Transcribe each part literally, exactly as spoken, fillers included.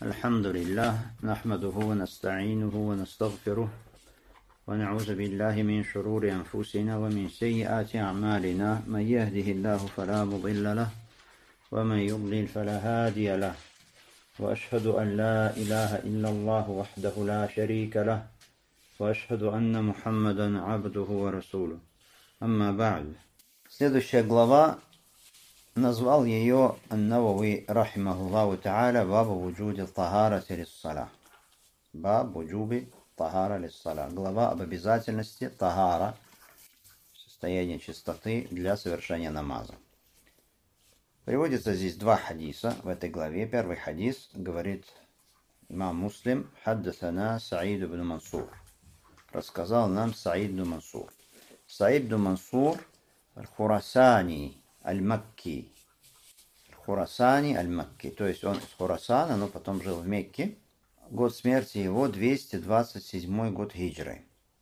الحمد لله نحمده ونستعينه ونستغفره ونعوذ بالله من شرور أنفسنا ومن سيئات أعمالنا من يهده الله فلا مضل له ومن يضلل فلا هادي له وأشهد أن لا إله إلا الله وحده لا شريك له وأشهد أن محمدا عبده ورسوله أما بعد. Следующая глава, назвал ее Ан-Навави рахимахуллаху та'аля бабу вуджуди тахарати лиссалях. Баб вуджуби тахара лиссалях. Глава об обязательности тахара, состояние чистоты для совершения намаза. Приводится здесь два хадиса в этой главе. Первый хадис говорит имам Муслим: «Хаддасана Саид ибн Мансур». Рассказал нам Саид ибн Мансур. Саид ибн Мансур аль-Хурасани аль-Макки. Хурасани аль-Макки. То есть он из Хурасана, но потом жил в Мекке. Год смерти его двести двадцать седьмой год хиджры.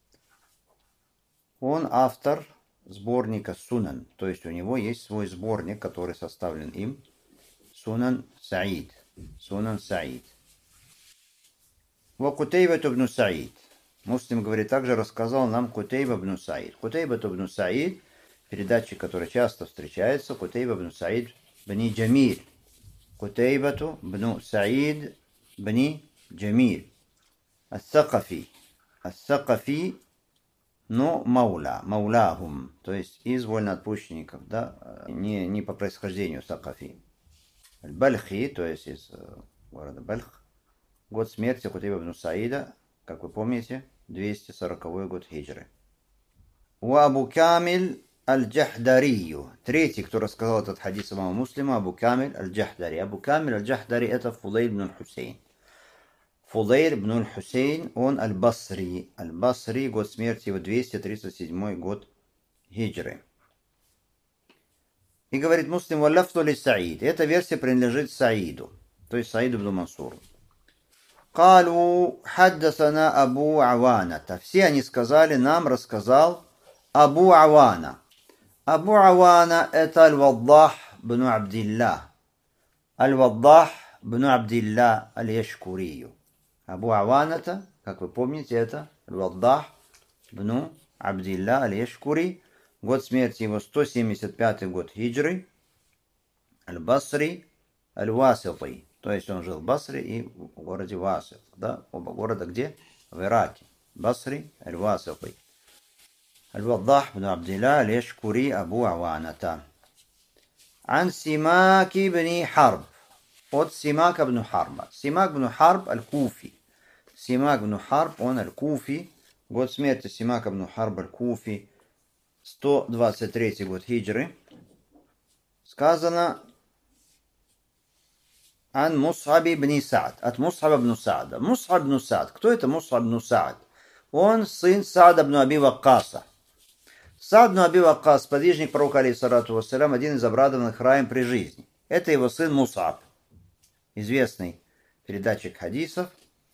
Он автор сборника Сунан. То есть у него есть свой сборник, который составлен им. Сунан Саид. Сунан Саид. Ва Кутейба ибн Саид. Муслим говорит, также рассказал нам Кутейба ибн Саид. Кутейба ибн Саид, передатчик, который часто встречается, Кутейба ибн Саид бни Джамиль. Кутейба ибн Саид бни Джамиль. Ас-Сакафи. Ас-Сакафи, но маула, маулахум, то есть из вольноотпущенников, да, не, не по происхождению Сакафи. Аль-Бальхи, то есть из города Бальх. Год смерти Кутейба ибн Саида, как вы помните, двести сороковой год хиджры. Ва Абу Камиль аль-Джахдарию. Третий, кто рассказал этот хадис имама Муслима, Абу Камиль аль-Джахдари. Абу Камиль аль-Джахдари — это Фудайл ибн аль-Хусейн. Фудайл ибн аль-Хусейн, он аль-Басри. Аль-Басри, год смерти его двести тридцать седьмой год хиджры. И говорит Муслим: «Валлафту ли Саид». Эта версия принадлежит Саиду, то есть Саиду ибн Мансуру. «Калу хаддасана Абу Аваната». Все они сказали, нам рассказал Абу Авана. Абу Авана — это Аль-Ваддах бн Абдилlah. Аль-Ваддах бн Абдилlah аль-Яшкурию. Абу Аваната, как вы помните, это Аль-Ваддах бн Абдилlah аль-Яшкури. Год смерти его сто семьдесят пятый год хиджры. Аль-Басри аль-Васити. То есть он жил в Басре и в городе Васит. Да? Оба города где? В Ираке. Басри аль-Васити. Аль-Ваддах бн Абдилlah аль-Яшкури Абу Аваната. Ан Симак ибн Харб. От Симак ибн Харба. Симак ибн Харб аль-Куфи. Симак ибн Харб, он аль-Куфи. Год смерти Симак ибн Харб аль-Куфи сто двадцать третий год хиджры. Сказано: Ан Мус'аб ибн Саад. От Мус'аба ибн Саада. Мус'аб ибн Саад. Кто это Мус'аб ибн Саад? Он сын Саада ибн Аби Ваккаса. Саад ибн Аби Ваккас, подвижник пророка алейхиссалату вассалям, один из обрадованных раем при жизни. Это его сын Мус'аб, известный передатчик хадисов.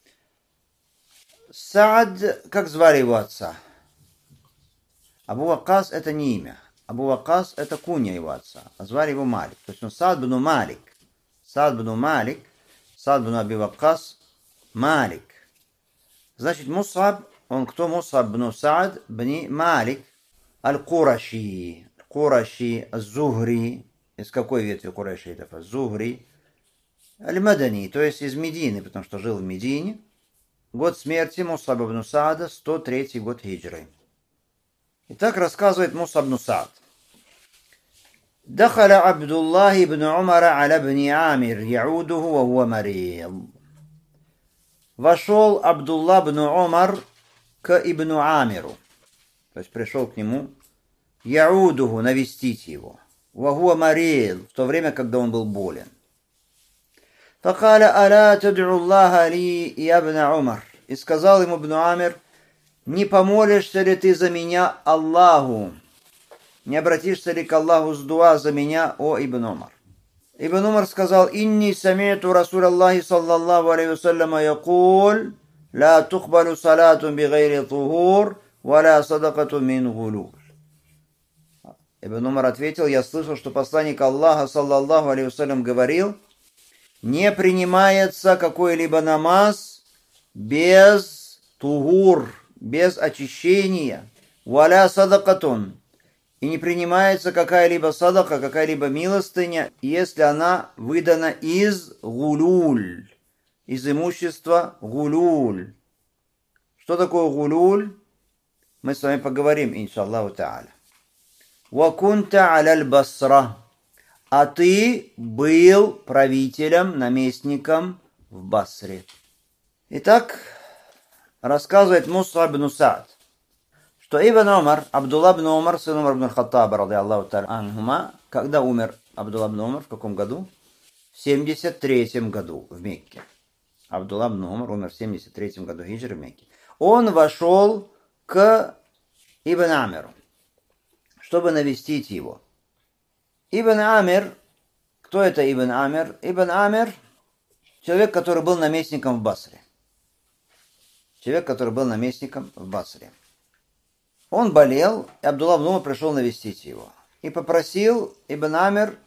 Саад, как звали его отца? Абу Ваккас — это не имя. Абу Ваккас — это кунья его отца. А звали его Малик. То есть он Саад ибн Малик. Саад ибн Малик, Саад ибн Аби Ваккас, Малик. Значит, Мус'аб, он кто? Мус'аб ибн Саад бни Малик аль-Кураши. Кураши, Аз-Зухри. Из какой ветви Кураши это? Аз-Зухри. Аль-Мадани, то есть из Медины, потому что жил в Медине. Год смерти Мус'аб ибн Саада сто третий год хиджры. Итак, рассказывает Мус'аб ибн Саад. دخل عبد الله بن عمر على ابن عامر يعوده وهو مريض. Вошел Абдулла бн Умар к ибн Амиру. То есть пришел к нему яудуху, навестить его. وهو مريض, в то время, когда он был болен. فقال ألا تدعو الله لي يا ابن عمر. И сказал ему ибн Амир: не помолишься ли ты за меня Аллаху? Не обратишься ли к Аллаху с дуа за меня, о Ибн Умар? Ибн Умар сказал: «Инни самиту Расуль Аллахи саллаллаху алейхи вассаляма якуль, ла тухбалу салатун бигайри тухур, ва ла садакату мин гулуль». Ибн Умар ответил: я слышал, что посланник Аллаха саллаллаху алейхи вассалям говорил: Не принимается какой-либо намаз без тугур, без очищения. Валя садакатун. И не принимается какая-либо садака, какая-либо милостыня, если она выдана из гулюль, из имущества гулюль. Что такое гулюль? Мы с вами поговорим, иншаллаху та'аля. Вакунта аляль Басра. А ты был правителем, наместником в Басре. Итак, рассказывает Муса ибн Саад, что Ибн Умар, Абдулла ибн Умар, сын Умар ибн Хаттаба, ради Аллаху та'аля анхума, когда умер Абдулла ибн Умар, в каком году? В семьдесят третьем году в Мекке. Абдулла ибн Умар умер в семьдесят третьем году хиджры в Мекке. Он вошел к Ибн Амиру, чтобы навестить его. Ибн Амир, кто это Ибн Амир? Ибн Амир, человек, который был наместником в Басре. Человек, который был наместником в Басре. Он болел, и Абдулла ибн Умар пришел навестить его. И попросил Ибн Амир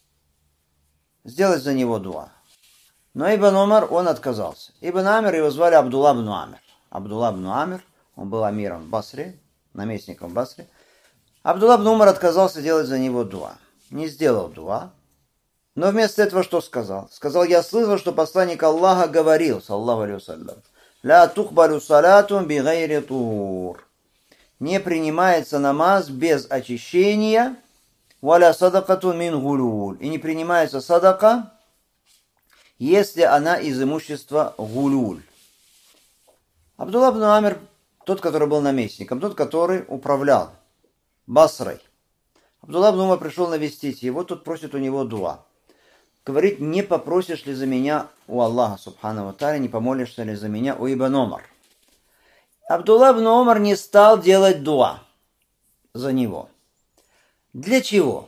сделать за него дуа. Но Ибн Умар, он отказался. Ибн Амир, его звали Абдулла ибн Амир. Абдулла ибн Амир, он был амиром в Басре, наместником в Басре. Абдулла ибн Умар отказался делать за него дуа. Не сделал дуа. Но вместо этого что сказал? Сказал: я слышал, что посланник Аллаха говорил, саллаллаху алейхи вассалям, «Ля тухбалю салатун би гайри тур». Не принимается намаз без очищения, «Валя садакатун мин гулюль». И не принимается садака, если она из имущества гулюль. Абдулла ибн Амир, тот, который был наместником, тот, который управлял Басрой. Абдулла ибн Умар пришел навестить его, тот просит у него дуа. Говорит: не попросишь ли за меня у Аллаха, субхану ва тааля, не помолишься ли за меня у Ибн Умар? Абдулла ибн Умар не стал делать дуа за него. Для чего?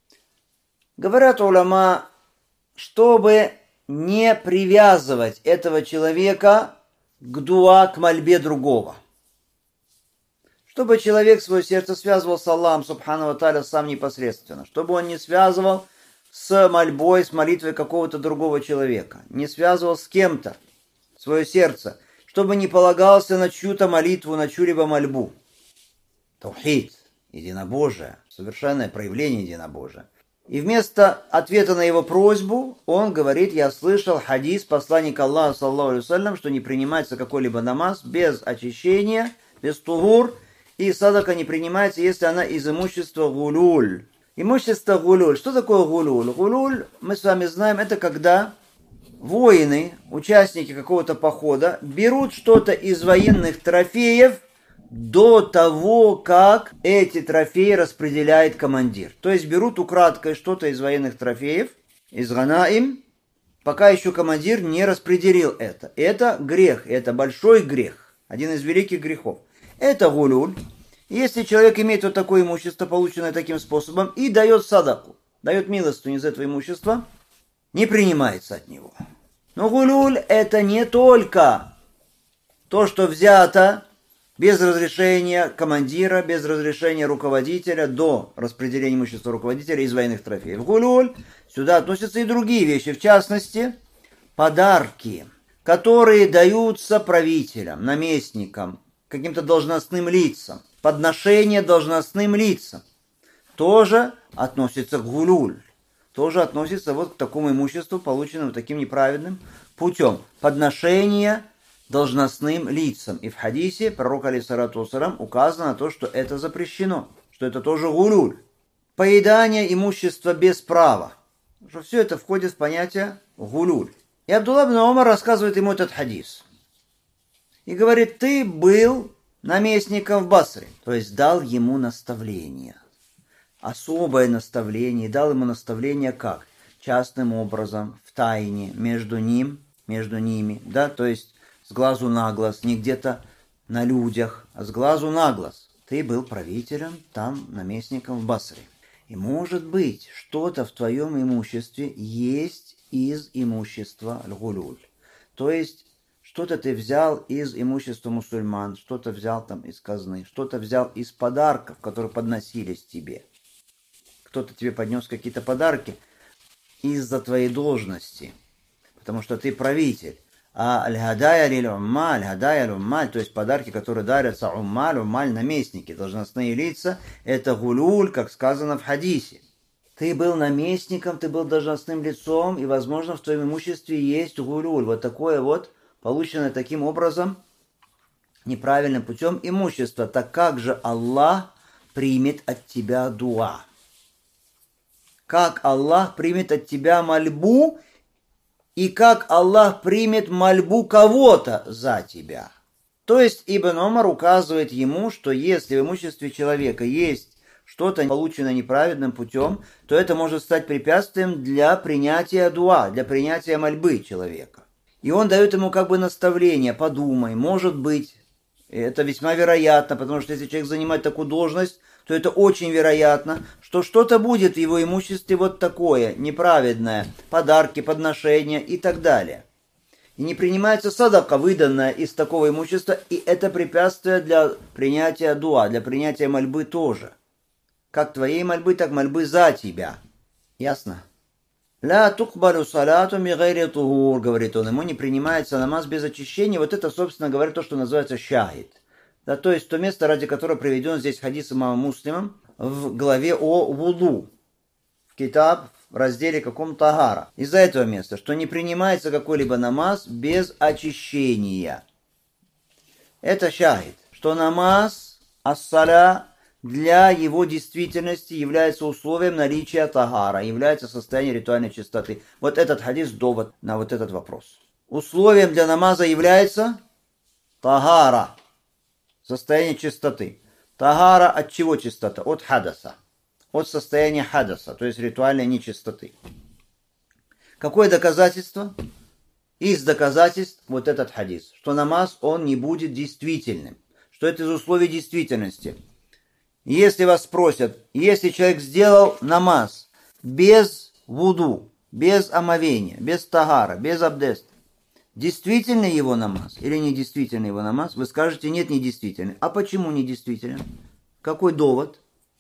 Говорят уляма, чтобы не привязывать этого человека к дуа, к мольбе другого. Чтобы человек свое сердце связывал с Аллахом, субхану ва тааля, сам непосредственно. Чтобы он не связывал с мольбой, с молитвой какого-то другого человека. Не связывал с кем-то свое сердце. Чтобы не полагался на чью-то молитву, на чью-либо мольбу. Таухид, единобожие, совершенное проявление единобожия. И вместо ответа на его просьбу он говорит: я слышал хадис посланника Аллаха, саллаллаху алейхи вассалям, что не принимается какой-либо намаз без очищения, без тугур, и садака не принимается, если она из имущества гулюль. Имущество гулюль. Что такое гулюль? Гулюль, мы с вами знаем, это когда воины, участники какого-то похода, берут что-то из военных трофеев до того, как эти трофеи распределяет командир. То есть берут украдкой что-то из военных трофеев, из ганаим, пока еще командир не распределил это. Это грех, это большой грех, один из великих грехов. Это гулюль. Если человек имеет вот такое имущество, полученное таким способом, и дает садаку, дает милостыню из этого имущества, не принимается от него. Но гулюль — это не только то, что взято без разрешения командира, без разрешения руководителя до распределения имущества руководителя из военных трофеев. Гулюль, сюда относятся и другие вещи, в частности, подарки, которые даются правителям, наместникам, каким-то должностным лицам. Подношение должностным лицам тоже относится к гулюль. Тоже относится вот к такому имуществу, полученному таким неправедным путем. Подношение должностным лицам. И в хадисе пророк алейхиссалату вассалям указано на то, что это запрещено, что это тоже гулюль. Поедание имущества без права. Что все это входит в понятие гулюль. И Абдулла ибн Умар рассказывает ему этот хадис. И говорит: ты был наместником в Басре. То есть дал ему наставление. Особое наставление. Дал ему наставление как? Частным образом, в тайне, между ним, между ними. Да, то есть с глазу на глаз, не где-то на людях, а с глазу на глаз. Ты был правителем, там, наместником в Басре. И может быть, что-то в твоем имуществе есть из имущества аль-гулюль. То есть что-то ты взял из имущества мусульман, что-то взял там из казны, что-то взял из подарков, которые подносились тебе. Кто-то тебе поднес какие-то подарки из-за твоей должности. потому что ты правитель. А аль-хадая лиль-уммаль, хадая лиль-уммаль, то есть подарки, которые дарятся уммаль, уммаль, наместники, должностные лица, это гулюль, как сказано в хадисе. Ты был наместником, ты был должностным лицом, и, возможно, в твоем имуществе есть гулюль. Вот такое вот, полученное таким образом, неправильным путем имущество. Так как же Аллах примет от тебя дуа? Как Аллах примет от тебя мольбу, и как Аллах примет мольбу кого-то за тебя? То есть Ибн Умар указывает ему, что если в имуществе человека есть что-то полученное неправедным путем, то это может стать препятствием для принятия дуа, для принятия мольбы человека. И он дает ему как бы наставление: подумай, может быть, это весьма вероятно, потому что если человек занимает такую должность, то это очень вероятно, что что-то будет в его имуществе вот такое, неправедное, подарки, подношения и так далее. И не принимается садака, выданная из такого имущества, и это препятствие для принятия дуа, для принятия мольбы тоже. Как твоей мольбы, так мольбы за тебя. Ясно? «Ля тукбалю салату ми гайри тугур», говорит он, ему не принимается намаз без очищения. Вот это, собственно говоря, то, что называется шахид. Да, то есть то место, ради которого приведен здесь хадис имама Муслимом в главе о вуду, в китаб, в разделе каком тагара. Из-за этого места, что не принимается какой-либо намаз без очищения. Это шахид, что намаз, ас-саля, для его действительности является условием наличия тагара, является состоянием ритуальной чистоты. Вот этот хадис довод на вот этот вопрос. Условием для намаза является тагара, состояние чистоты. Тагара от чего чистота? От хадаса. От состояния хадаса, то есть ритуальной нечистоты. Какое доказательство? Из доказательств вот этот хадис, что намаз, он не будет действительным. Что это из условий действительности. Если вас спросят, если человек сделал намаз без вуду, без омовения, без тагара, без абдеста, действительный его намаз или недействительный его намаз, вы скажете: нет, недействительный. А почему недействителен? Какой довод?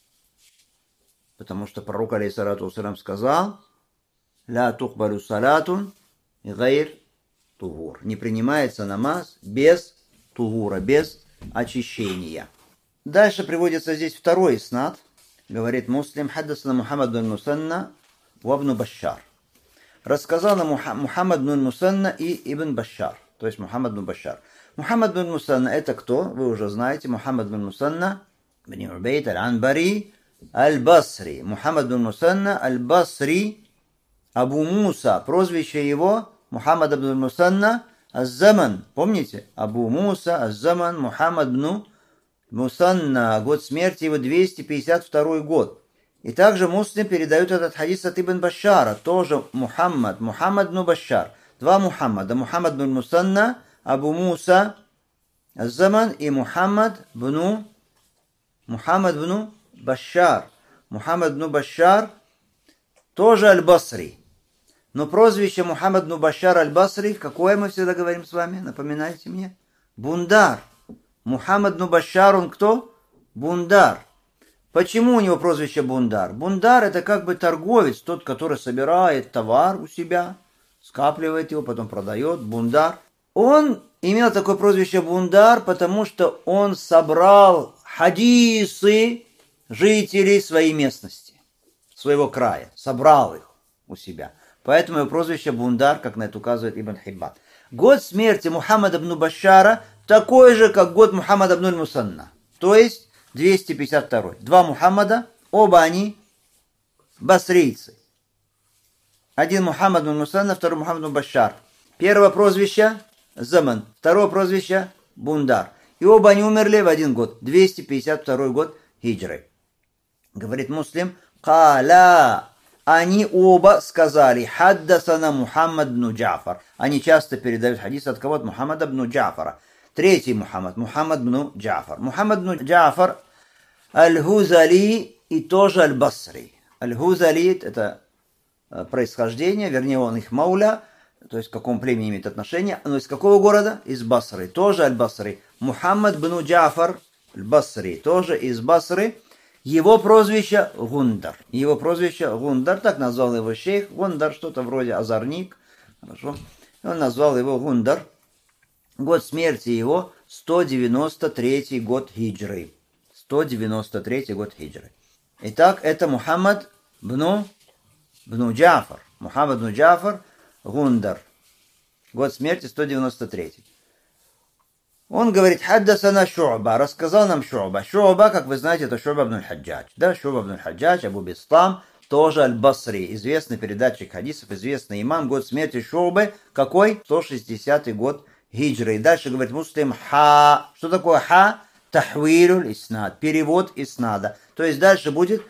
Потому что пророк, алейхиссалату вассалям, сказал: «Ля тухбалю салатун гайр тугур». Не принимается намаз без тугура, без очищения. Дальше приводится здесь второй иснад. Говорит Муслим: «Хаддасана Мухаммад бн Мусанна ва ибн Башшар». Рассказал нам Мухаммад бн Мусанна и Ибн Башшар, то есть Мухаммад бн Башшар. Мухаммад бн Мусанна это кто? Вы уже знаете. Мухаммад бн Мусанна бн Убейд аль-Анбари аль-Басри. Мухаммад бн Мусанна аль-Басри, Абу Муса. Прозвище его Мухаммад бн Мусанна аз-Заман. Помните? Абу Муса аз-Заман, Мухаммад бн Мусанна. Год смерти его двести пятьдесят второй год. И также Муслим передает этот хадис от Ибн Башшара, тоже Мухаммад, Мухаммад бн Башшар. Два Мухаммада, Мухаммад бн Мусанна, Абу Муса аз-Заман и Мухаммад бн Мухаммад бн Башшар. Мухаммад бн Башшар тоже аль-Басри. Но прозвище Мухаммад бн Башшар аль-Басри, какое мы всегда говорим с вами? Напоминайте мне. Бундар. Мухаммад бн Башшар, он кто? Бундар. Почему у него прозвище Бундар? Бундар это как бы торговец, тот, который собирает товар у себя, скапливает его, потом продает. Бундар. Он имел такое прозвище Бундар, потому что он собрал хадисы жителей своей местности, своего края. Собрал их у себя. Поэтому его прозвище Бундар, как на это указывает Ибн Хиббан. Год смерти Мухаммада бн Башшара такой же, как год Мухаммада бн Мусанна. То есть двести пятьдесят второй. Два Мухаммада, оба они басрийцы. Один Мухаммад бн Мусанна, второй Мухаммад бн Башшар. Первое прозвище Заман, второе прозвище Бундар. И оба они умерли в один год, двести пятьдесят второй год хиджры. Говорит Муслим: «Каля». Они оба сказали: «Хаддасана Мухаммад бн Джафар». Они часто передают хадис от кого-то, Мухаммада бн Джафара. Третий Мухаммад, Мухаммад бн Джафар. Мухаммад бн Джафар аль-Хузали и тоже аль-Басри. Аль-Хузали – это происхождение, вернее, он их мауля, то есть к какому племени имеет отношение. Но из какого города? Из Басры. Тоже аль-Басри. Мухаммад бн Джафар аль-Басри, тоже из Басры. Его прозвище Гундар. Его прозвище Гундар, так назвал его шейх. Гундар что-то вроде озорник, Хорошо. Он назвал его Гундар. Год смерти его сто девяносто третий год хиджры. сто девяносто третий год хиджры. Итак, это Мухаммад бну, бну Джафар. Мухаммад бну Джафар Гундар. Год смерти сто девяносто третий. Он говорит, хаддасана Шу'ба, рассказал нам Шу'ба. Шу'ба, как вы знаете, это Шу'ба ибн аль-Хаджадж. Да, Шу'ба ибн аль-Хаджадж, Абу Бистам, тоже аль-Басри, известный передатчик хадисов, известный имам. Год смерти Шу'бы, какой? сто шестидесятый год хиджры. И дальше говорит Муслим, ха. Что такое ха? Тахвилюль иснад, перевод иснада. То есть дальше будет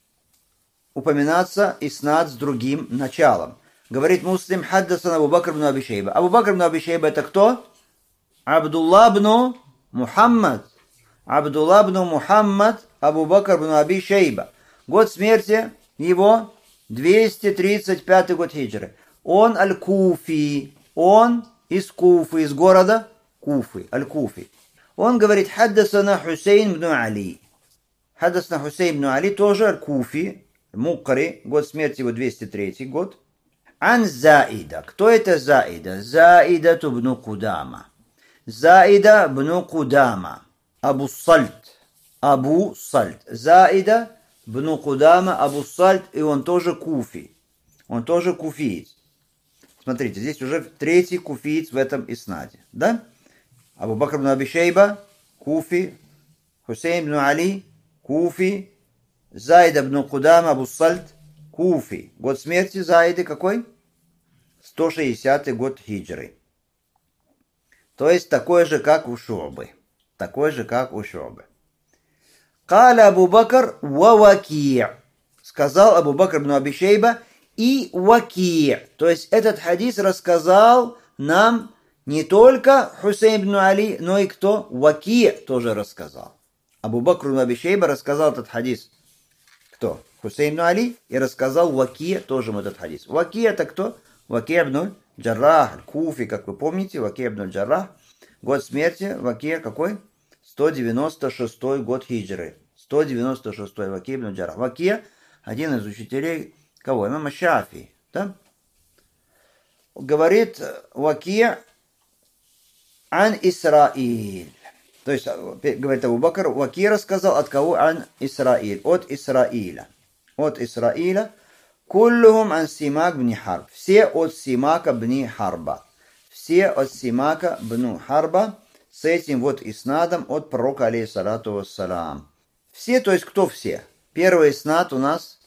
упоминаться иснад с другим началом. Говорит Муслим, хаддасана Абу Бакр ибн Аби Шейба. Абу Бакр ибн Аби Шейба это кто? Абдулла бну Мухаммад. Абдулла бну Мухаммад Абу Бакр бну Аби Шейба. Год смерти его двести тридцать пятый год хиджры. Он аль-Куфи. Он из Куфы, из города Куфы, аль-Куфи. Он говорит, хаддасана Хусейн бну Али. Хаддасана Хусейн бну Али, тоже аль-Куфи, Мукари. Год смерти его двести третий год. Ан Заида. Кто это Заида? Заида бну Кудама. Заида бну Кудама, Абу Сальт, Абу Сальт. Заида бну Кудама, Абу Сальт, и он тоже куфи. Он тоже куфиец. Смотрите, здесь уже третий куфиец в этом иснаде. Да? Абу Бакр бну Аби Шейба, куфи. Хусейн бну Али, куфи. Заида бну Кудама, Абу Сальт, куфи. Год смерти Заиды какой? сто шестидесятый год хиджры. То есть такой же, как у Шу'бы. Такой же, как у Шу'бы. Каля Абу Бакр ва Ваки'. Сказал Абу Бакр ибн Аби Шейба и Ваки'. То есть этот хадис рассказал нам не только Хусейн ибн Али, но и кто? Ваки' тоже рассказал. Абу Бакр ибн Аби Шейба рассказал этот хадис. Кто? Хусейн ибн Али. И рассказал Ваки' тоже этот хадис. Ваки' это кто? Ваки' ибн Джаррах, Куфи, как вы помните, Ваки' ибн Джаррах. Год смерти Ваки' какой? сто девяносто шестой год хиджры. сто девяносто шестой Ваки' ибн Джаррах. Ваки' один из учителей кого? Имама Шафии. Да? Говорит Ваки' ан Исраиль. То есть, говорит Абу Бакр, Ваки' рассказал от кого? Ан Исраиль. От Исраиля. От Исраиля. Куллюхум ан Симак бни Харб. Все от Симака бни Харба. Все от Симака бну Харба. С этим вот иснадом от пророка алейхиссалату вассалам. Все, то есть кто все? Первый иснад у нас,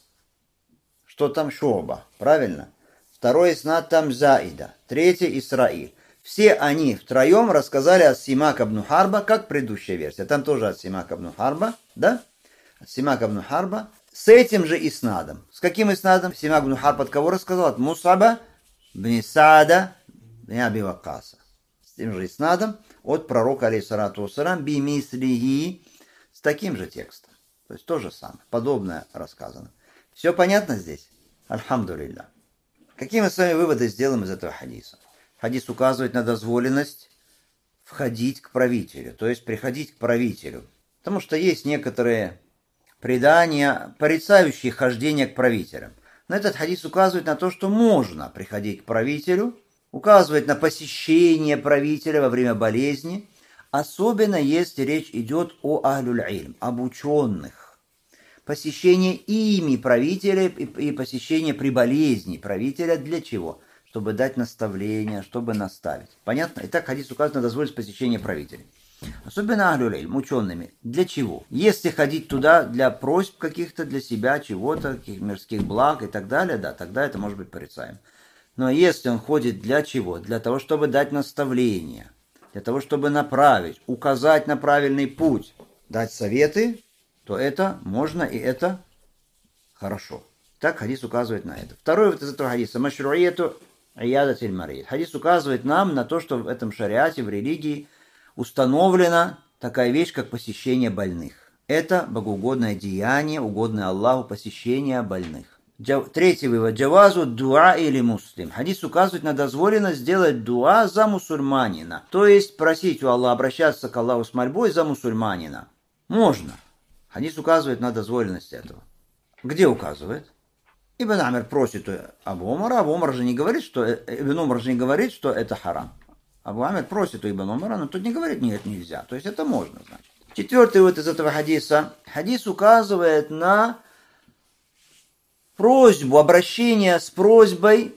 что там? Шу'ба. Правильно? Второй иснад там Заида. Третий Исраиль. Все они втроем рассказали от Симака бну Харба, как предыдущая версия. Там тоже от Симака бну Харба. Да? От Симака бну Харба. С этим же иснадом. С каким иснадом? Симак бну Харб от кого рассказал? От Мус'аба бни Саада бни Аби Ваккаса. С тем же иснадом от пророка алейхиссалату вассалам бимислихи, с таким же текстом. То есть то же самое. Подобное рассказано. Все понятно здесь? Альхамдулилля. Какие мы с вами выводы сделаем из этого хадиса? Хадис указывает на дозволенность входить к правителю. То есть приходить к правителю. Потому что есть некоторые предания, порицающие хождение к правителям. Но этот хадис указывает на то, что можно приходить к правителю, указывает на посещение правителя во время болезни, особенно если речь идет о ахлюль-ильм, об ученых. Посещение ими правителя и посещение при болезни правителя для чего? Чтобы дать наставление, чтобы наставить. Понятно? Итак, хадис указывает на дозволенность посещения правителей. Особенно ахлюль-ильм, учеными. Для чего? Если ходить туда для просьб каких-то, для себя, чего-то, каких мирских благ и так далее, да, тогда это может быть порицаем. Но если он ходит для чего? Для того, чтобы дать наставление, для того, чтобы направить, указать на правильный путь, дать советы, то это можно и это хорошо. Так хадис указывает на это. Второй вот из этого хадиса. Машруияту иядатиль марид. Хадис указывает нам на то, что в этом шариате, в религии, установлена такая вещь, как посещение больных. Это богоугодное деяние, угодное Аллаху, посещение больных. Третий вывод. Джавазу дуа или муслим. Хадис указывает на дозволенность сделать дуа за мусульманина. То есть просить у Аллаха, обращаться к Аллаху с мольбой за мусульманина. Можно. Хадис указывает на дозволенность этого. Где указывает? Ибн Амир просит Абу Умара, Абу Умар же не говорит, что Ибн Умар же не говорит, что это харам. Абу Амир просит у Ибн Умара, но тот не говорит, нет, нельзя. То есть это можно, значит. Четвертый вот из этого хадиса. Хадис указывает на просьбу, обращение с просьбой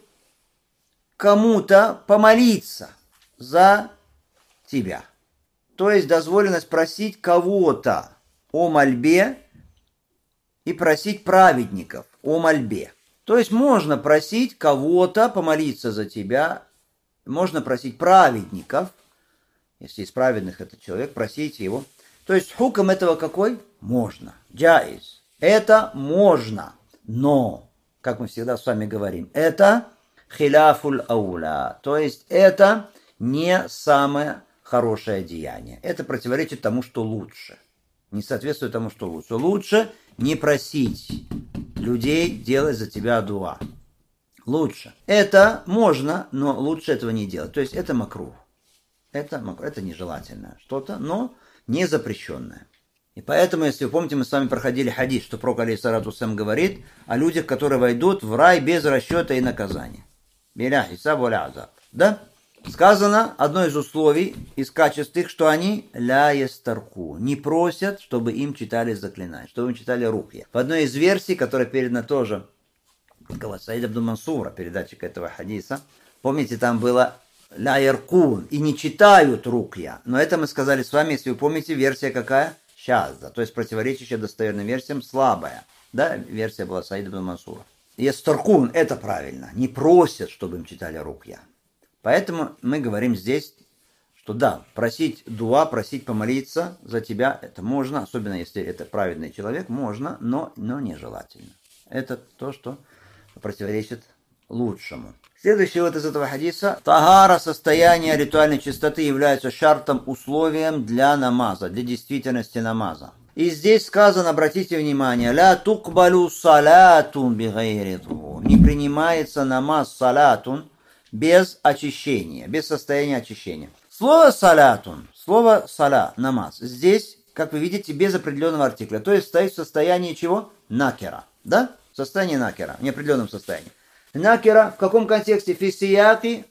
кому-то помолиться за тебя. То есть дозволенность просить кого-то о мольбе и просить праведников о мольбе. То есть можно просить кого-то помолиться за тебя, можно просить праведников, если из праведных этот человек, просите его. То есть хукм этого какой? Можно. Джаиз. Это можно. Но, как мы всегда с вами говорим, это хиляфуль ауля. То есть это не самое хорошее деяние. Это противоречит тому, что лучше. Не соответствует тому, что лучше. Лучше не просить людей делать за тебя дуа. Лучше. Это можно, но лучше этого не делать. То есть это макрух. Это, это нежелательное что-то, но не запрещенное. И поэтому, если вы помните, мы с вами проходили хадис, что пророк алейхиссалату вассалям говорит о людях, которые войдут в рай без расчета и наказания. Биля хисаб валя азаб. Да? Сказано, одно из условий, из качеств их, что они ля ястарку, не просят, чтобы им читали заклинания, чтобы им читали рукья. В одной из версий, которая передана тоже Саид ибн Мансура, передатчик этого хадиса, помните, там было ля яркун, и не читают рукья. Но это мы сказали с вами, если вы помните, версия какая? Шазда, то есть противоречащая достоверным версиям, слабая. Да, версия была Саид ибн Мансура. Ястаркун, это правильно, не просят, чтобы им читали рукья. Поэтому мы говорим здесь, что да, просить дуа, просить помолиться за тебя, это можно, особенно если это праведный человек, можно, но, но нежелательно. Это то, что противоречит лучшему. Следующий вот из этого хадиса. Тагара, состояние ритуальной чистоты, является шартом, условием для намаза, для действительности намаза. И здесь сказано, обратите внимание, ля тукбалю салатун бигайри тухур. Не принимается намаз салатун без очищения, без состояния очищения. Слово салатун, слово сала, намаз, здесь, как вы видите, без определенного артикля. То есть стоит в состоянии чего? Накера. Да? В состоянии накера, в неопределенном состоянии. Накера в каком контексте? Фисияки,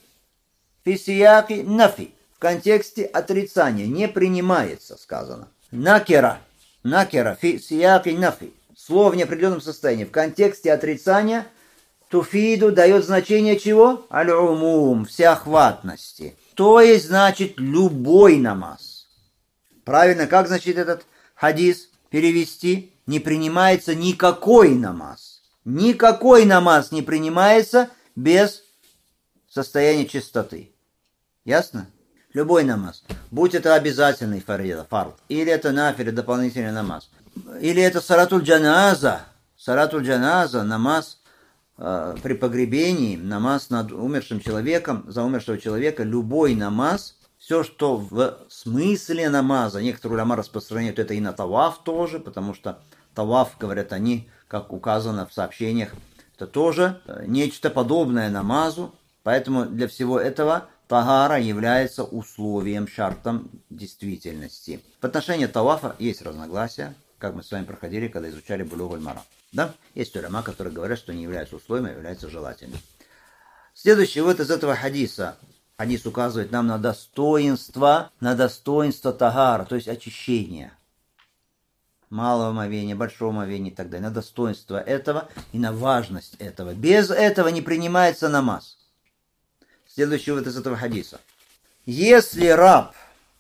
фисияки, нафи. В контексте отрицания. Не принимается, сказано. Накера, накера, фисияки, нафи. Слово в неопределенном состоянии. В контексте отрицания туфиду дает значение чего? Аль-умум, всеохватности. То есть, значит, любой намаз. Правильно, как, значит, этот хадис перевести? Не принимается никакой намаз. Никакой намаз не принимается без состояния чистоты. Ясно? Любой намаз. Будь это обязательный фарид, фард, или это нафиль, дополнительный намаз, или это салатуль джаназа, салатуль джаназа, намаз э, при погребении, намаз над умершим человеком, за умершего человека, любой намаз, все, что в смысле намаза, некоторые уляма распространяют это и на таваф тоже, потому что таваф, говорят они, как указано в сообщениях, это тоже нечто подобное намазу, поэтому для всего этого тагара является условием, шартом действительности. В отношении тавафа есть разногласия, как мы с вами проходили, когда изучали Булуг аль-Марам. Да? Есть уляма, которые говорят, что не является условием, а является желательным. Следующий вот из этого хадиса. Хадис указывает нам на достоинство, на достоинство тагара, то есть очищения. Малого омовения, большого омовения и так далее. На достоинство этого и на важность этого. Без этого не принимается намаз. Следующий вот из этого хадиса. Если раб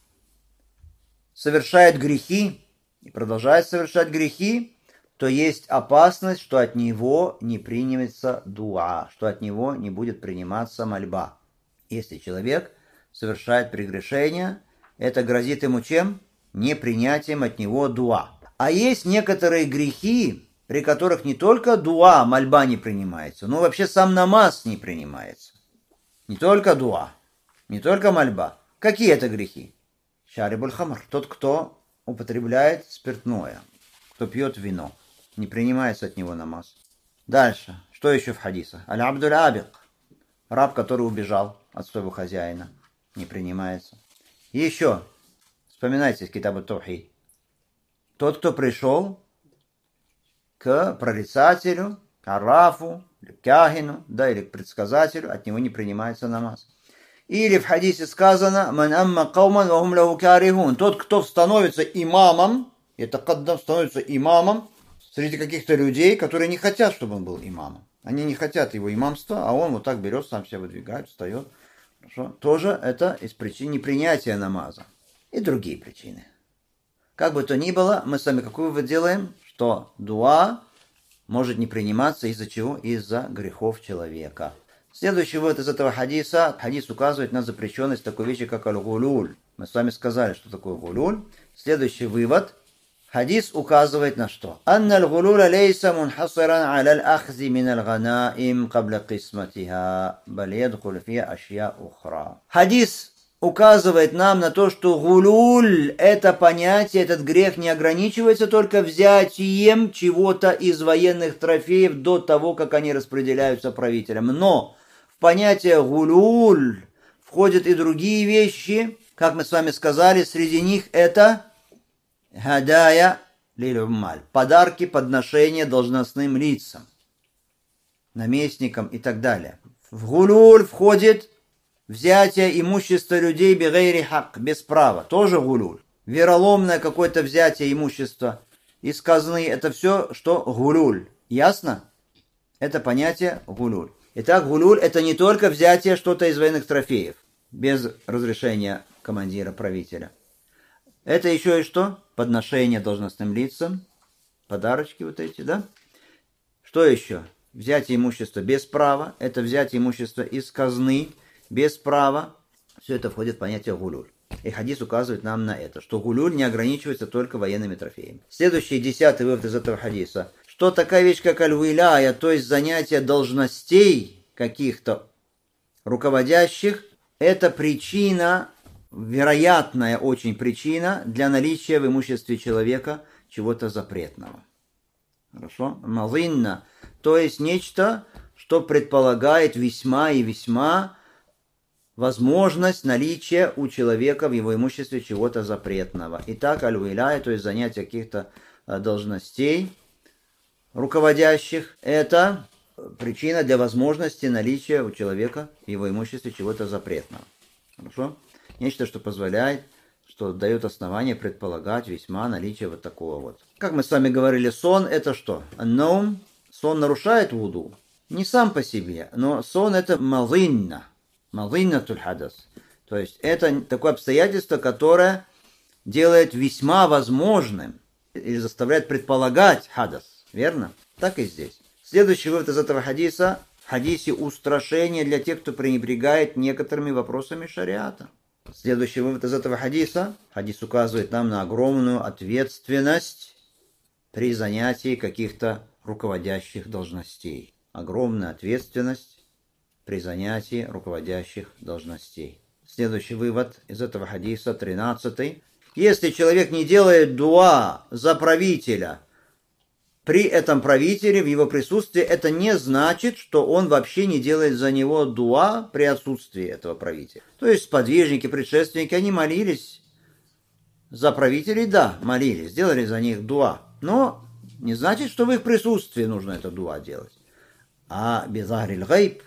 совершает грехи и продолжает совершать грехи, то есть опасность, что от него не примется дуа, что от него не будет приниматься мольба. Если человек совершает прегрешение, это грозит ему чем? Непринятием от него дуа. А есть некоторые грехи, при которых не только дуа, мольба не принимается, но вообще сам намаз не принимается. Не только дуа, не только мольба. Какие это грехи? Шарибуль хамр, тот, кто употребляет спиртное, кто пьет вино, не принимается от него намаз. Дальше, что еще в хадисах? Аль-Абдуль Абик, раб, который убежал от своего хозяина, не принимается. Еще, вспоминайте из Китаба Таухид. Тот, кто пришел к прорицателю, к арафу, или к кяхину, да, или к предсказателю, от него не принимается намаз. Или в хадисе сказано: «Ман амма кауман ва хум лаху карихун». Тот, кто становится имамом, это когда становится имамом среди каких-то людей, которые не хотят, чтобы он был имамом. Они не хотят его имамства, а он вот так берет, сам себя выдвигает, встает. Хорошо? Тоже это из причин непринятия намаза. И другие причины. Как бы то ни было, мы с вами какой вывод делаем? Что дуа может не приниматься из-за чего? Из-за грехов человека. Следующий вывод из этого хадиса. Хадис указывает на запрещенность такой вещи, как аль-гулюль. Мы с вами сказали, что такое гулюль. Следующий вывод. Хадис указывает на что? «Анна аль-гулюля лейса мунхасиран аля аль-ахзи мин аль-ганаим кабля кисматиха, баль ядхуль фия ашья ухра». Хадис указывает нам на то, что гулюль, это понятие, этот грех не ограничивается только взятием чего-то из военных трофеев до того, как они распределяются правителям. Но в понятие гулюль входят и другие вещи, как мы с вами сказали, среди них это хадая лиль-уммаль, подарки, подношения должностным лицам, наместникам и так далее. В гулюль входит взятие имущества людей бигайри хак, без права, тоже гулюль. Вероломное какое-то взятие имущества из казны, это все, что гулюль. Ясно? Это понятие гулюль. Итак, гулюль это не только взятие что-то из военных трофеев, без разрешения командира, правителя. Это еще и что? Подношение должностным лицам, подарочки вот эти, да? Что еще? Взятие имущества без права, это взятие имущества из казны, без права. Все это входит в понятие гулюль. И хадис указывает нам на это, что гулюль не ограничивается только военными трофеями. Следующий, десятый вывод из этого хадиса. Что такая вещь, как аль-виляя, то есть занятие должностей каких-то руководящих, это причина, вероятная очень причина для наличия в имуществе человека чего-то запретного. Хорошо? Мазинна, то есть нечто, что предполагает весьма и весьма возможность наличия у человека в его имуществе чего-то запретного. Итак, аль-виляя, то есть занятие каких-то должностей руководящих, это причина для возможности наличия у человека в его имуществе чего-то запретного. Хорошо? Нечто, что позволяет, что дает основание предполагать весьма наличие вот такого вот. Как мы с вами говорили, сон это что? Ан-наум, сон нарушает вуду. Не сам по себе, но сон это мазинна. Мазиннатуль хадас. То есть это такое обстоятельство, которое делает весьма возможным или заставляет предполагать хадас. Верно? Так и здесь. Следующий вывод из этого хадиса. В хадисе устрашение для тех, кто пренебрегает некоторыми вопросами шариата. Следующий вывод из этого хадиса. Хадис указывает нам на огромную ответственность при занятии каких-то руководящих должностей. Огромная ответственность при занятии руководящих должностей. Следующий вывод из этого хадиса, тринадцатый. Если человек не делает дуа за правителя, при этом правителе, в его присутствии, это не значит, что он вообще не делает за него дуа при отсутствии этого правителя. То есть сподвижники, предшественники, они молились за правителей, да, молились, сделали за них дуа. Но не значит, что в их присутствии нужно это дуа делать. А безахриль гайб,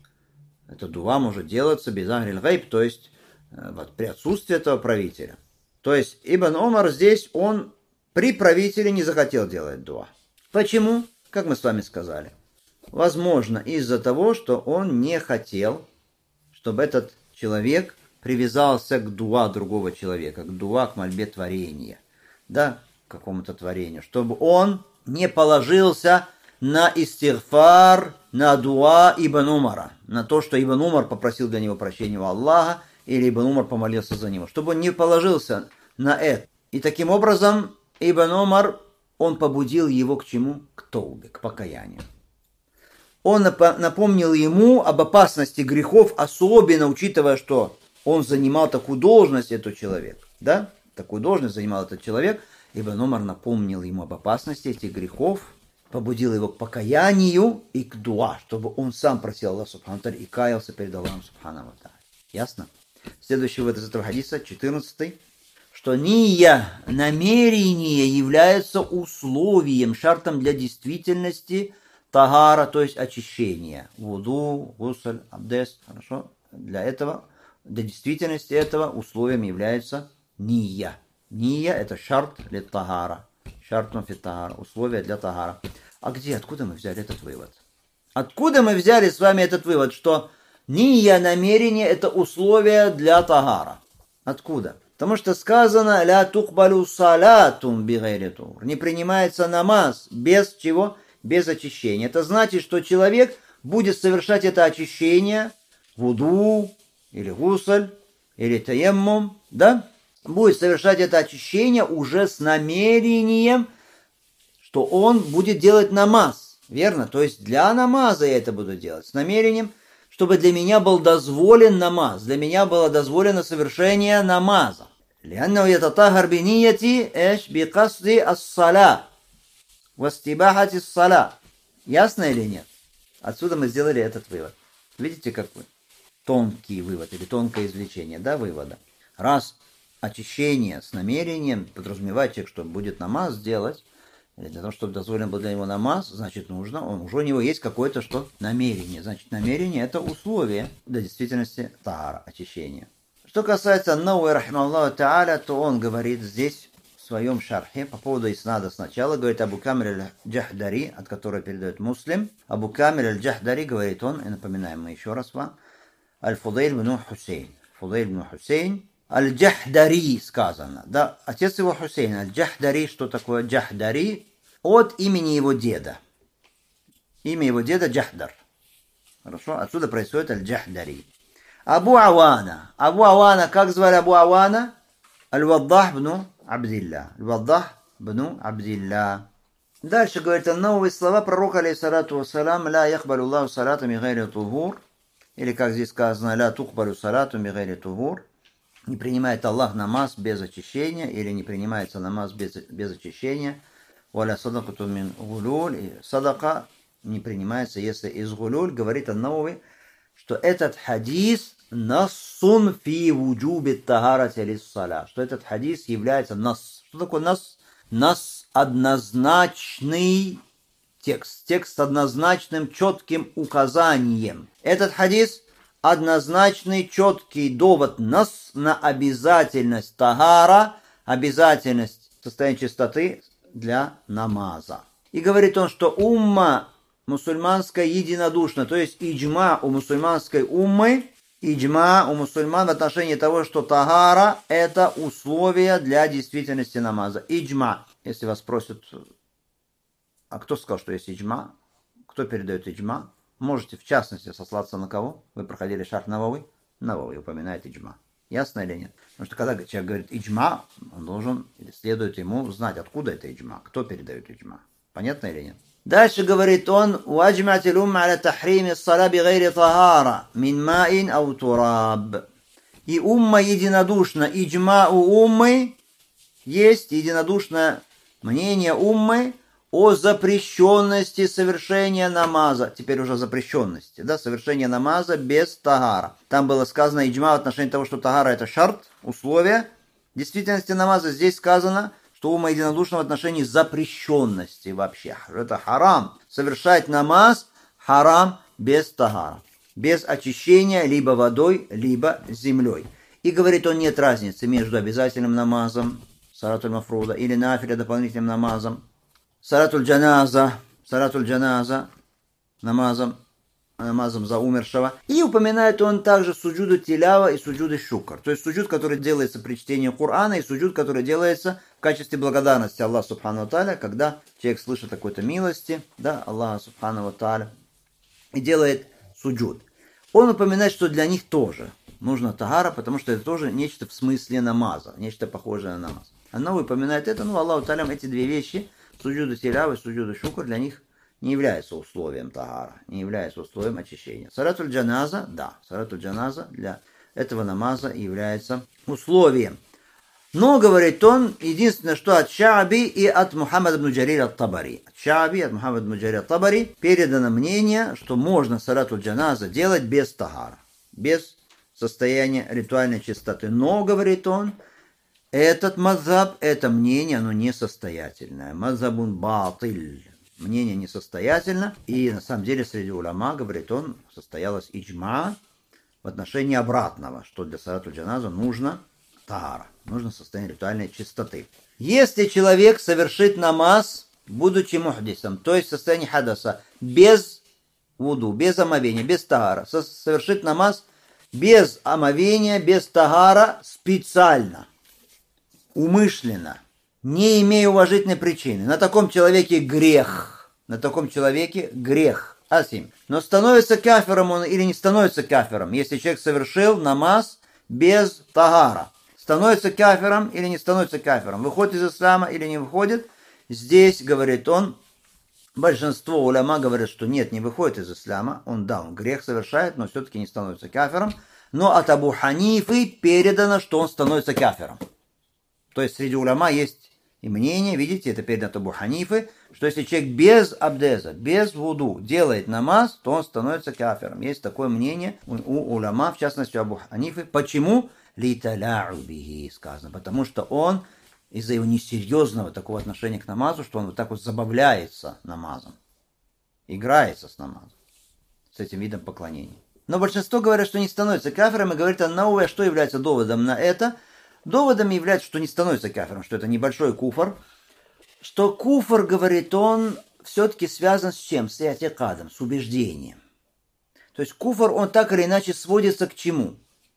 это дуа может делаться безахриль гайб, то есть вот, при отсутствии этого правителя. То есть Ибн Умар здесь, он при правителе не захотел делать дуа. Почему? Как мы с вами сказали. Возможно, из-за того, что он не хотел, чтобы этот человек привязался к дуа другого человека, к дуа, к мольбе творения, да, к какому-то творению, чтобы он не положился на истигфар, на дуа Ибн Умара, на то, что Ибн Умар попросил для него прощения у Аллаха, или Ибн Умар помолился за него, чтобы он не положился на это. И таким образом Ибн Умар, он побудил его к чему? К тоубе, к покаянию. Он напомнил ему об опасности грехов, особенно учитывая, что он занимал такую должность, этот человек, да, такую должность занимал этот человек, Ибн Умар напомнил ему об опасности этих грехов, побудил его к покаянию и к дуа, чтобы он сам просил Аллаха Субхану ва Тааля и каялся перед Аллахом Субхану ва Тааля. Ясно? Следующий вывод из этого хадиса, четырнадцатый, что ния, намерение является условием, шартом для действительности тагара, то есть очищение. Вуду, гусль, абдест. Хорошо? Для этого, для действительности этого условием является ния. Ния – это шарт для тагара. Шартун фи тагара. Условие для тагара. А где, откуда мы взяли этот вывод? Откуда мы взяли с вами этот вывод, что ния, намерение – это условие для тагара? Откуда? Потому что сказано «ля тухбалю салатум бигайри тур». Не принимается намаз без чего? Без очищения. Это значит, что человек будет совершать это очищение, вуду, или гусль, или таяммум, да? Будет совершать это очищение уже с намерением, что он будет делать намаз. Верно? То есть для намаза я это буду делать. С намерением, чтобы для меня был дозволен намаз. Для меня было дозволено совершение намаза. لأنه يتطهر بنية إيش بقصد الصلاة واستباحة الصلاة. Ясно или нет? Отсюда мы сделали этот вывод. Видите, какой тонкий вывод или тонкое извлечение, да, вывода. Раз очищение с намерением подразумевает человек, что будет намаз делать, или для того, чтобы дозволен был для него намаз, значит, нужно, он, уже у него есть какое-то что намерение. Значит, намерение – это условие для действительности тагара, очищения. Что касается Науи, рахималлаху та'аля, то он говорит здесь в своем шархе по поводу иснада сначала, говорит Абу Камиль аль-Джахдари, от которого передает Муслим. Абу Камиль аль-Джахдари, говорит он, и напоминаем мы еще раз вам, аль-Фудейль бну Хусейн. Фудейль бну Хусейн. Аль-Джахдари сказано. Да, отец его Хусейн. Аль-Джахдари, что такое Джахдари? От имени его деда. Имя его деда Джахдар. Хорошо? Отсюда происходит Аль-Джахдари. Абу Авана. Абу Авана, как звали Абу Авана? Аль-Ваддах бну Абдилля. Аль-Ваддах бну Абдилля. Дальше говорит он новые слова пророка, алейхиссалату вассалам, ля яхбалю Аллаху салату ми гайри тухур. Или, как здесь сказано, ля тухбалю салату ми гайри тухур. Не принимает Аллах намаз без очищения, или не принимается намаз без, без очищения. Валя садакату мин гулюль. И садака не принимается, если из гулюль, говорит он-Навави, что этот хадис нассун фи вуджуби тахарати лиссаля, что этот хадис является нас. Что такое нас? Нас однозначный текст. Текст с однозначным четким указанием. Этот хадис однозначный четкий довод нас на обязательность тагара, обязательность состояния чистоты для намаза. И говорит он, что умма мусульманская единодушна, то есть иджма у мусульманской уммы, иджма у мусульман в отношении того, что тагара – это условие для действительности намаза. Иджма. Если вас спросят, а кто сказал, что есть иджма? Кто передает иджма? Можете в частности сослаться на кого? Вы проходили шарх Навави? Навави упоминает иджма. Ясно или нет? Потому что когда человек говорит иджма, он должен, или следует ему знать, откуда это иджма, кто передает иджма. Понятно или нет? Дальше говорит он, «Уаджмат ил-умма аля тахрими ссала бигайри тагара, мин маин ау тураб». И умма единодушна, иджма у уммы есть единодушное мнение уммы о запрещенности совершения намаза. Теперь уже запрещенности, да, совершения намаза без тагара. Там было сказано иджма в отношении того, что тагара это шарт, условие. В действительности намаза здесь сказано, что умма единодушна в отношении запрещенности вообще. Это харам. Совершать намаз харам без тагара. Без очищения либо водой, либо землей. И говорит он, нет разницы между обязательным намазом, салатуль мафруда, или нафиля дополнительным намазом, салатуль джаназа, салатуль джаназа, намазом, намазом за умершего. И упоминает он также суджуду тилява и суджуду шукр. То есть суджуд, который делается при чтении Корана, и суджуд, который делается в качестве благодарности Аллаху Субхану Тааля, когда человек слышит о какой-то милости, да, Аллаха Субхану Тааля, и делает суджуд. Он упоминает, что для них тоже нужно тагара, потому что это тоже нечто в смысле намаза, нечто похожее на намаз. Оно упоминает это, ну, Аллаху Тааля, эти две вещи, суджуду тилява и суджуду шукр, для них не является условием тагара, не является условием очищения. Салатуль джаназа, да, салатуль джаназа для этого намаза является условием. Но, говорит он, единственное, что от Шааби и от Мухаммада ибн Джарир ат-Табари. От Шааби и от Мухаммада ибн Джарир ат-Табари передано мнение, что можно салатуль джаназа делать без тагара, без состояния ритуальной чистоты. Но, говорит он, этот мазхаб, это мнение, оно несостоятельное. Мазхабун батиль. мнение несостоятельно. И на самом деле среди уляма, говорит он, состоялась иджма в отношении обратного, что для салату джаназа нужно тахара, нужно состояние ритуальной чистоты. Если человек совершит намаз, будучи мухдисом, то есть в состоянии хадаса, без вуду, без омовения, без тахара, совершит намаз без омовения, без тахара специально, умышленно, не имея уважительной причины, на таком человеке грех, на таком человеке грех, асим. Но становится кафиром он или не становится кафиром, если человек совершил намаз без тахара. Становится кафиром или не становится кафиром, выходит из ислама или не выходит. Здесь, говорит он, большинство уляма говорят, что нет, не выходит из ислама, он, да, он грех совершает, но все-таки не становится кафиром. Но от Абу Ханифы передано, что он становится кафиром. То есть среди уляма есть и мнение, видите, это передано от Абу Ханифы, что если человек без абдеза, без вуду делает намаз, то он становится кафиром. Есть такое мнение у, у уляма, в частности у Абу Ханифы. Почему? Литаляу бихи сказано, потому что он из-за его несерьезного такого отношения к намазу, что он вот так вот забавляется намазом, играется с намазом, с этим видом поклонения. Но большинство говорят, что не становится кафиром, и говорит ан-Науви, что является доводом на это? Доводом является, что не становится кафиром, что это небольшой куфр, что куфр, говорит он, все-таки связан с чем? С иатикадом, с убеждением. То есть куфр, он так или иначе сводится к чему?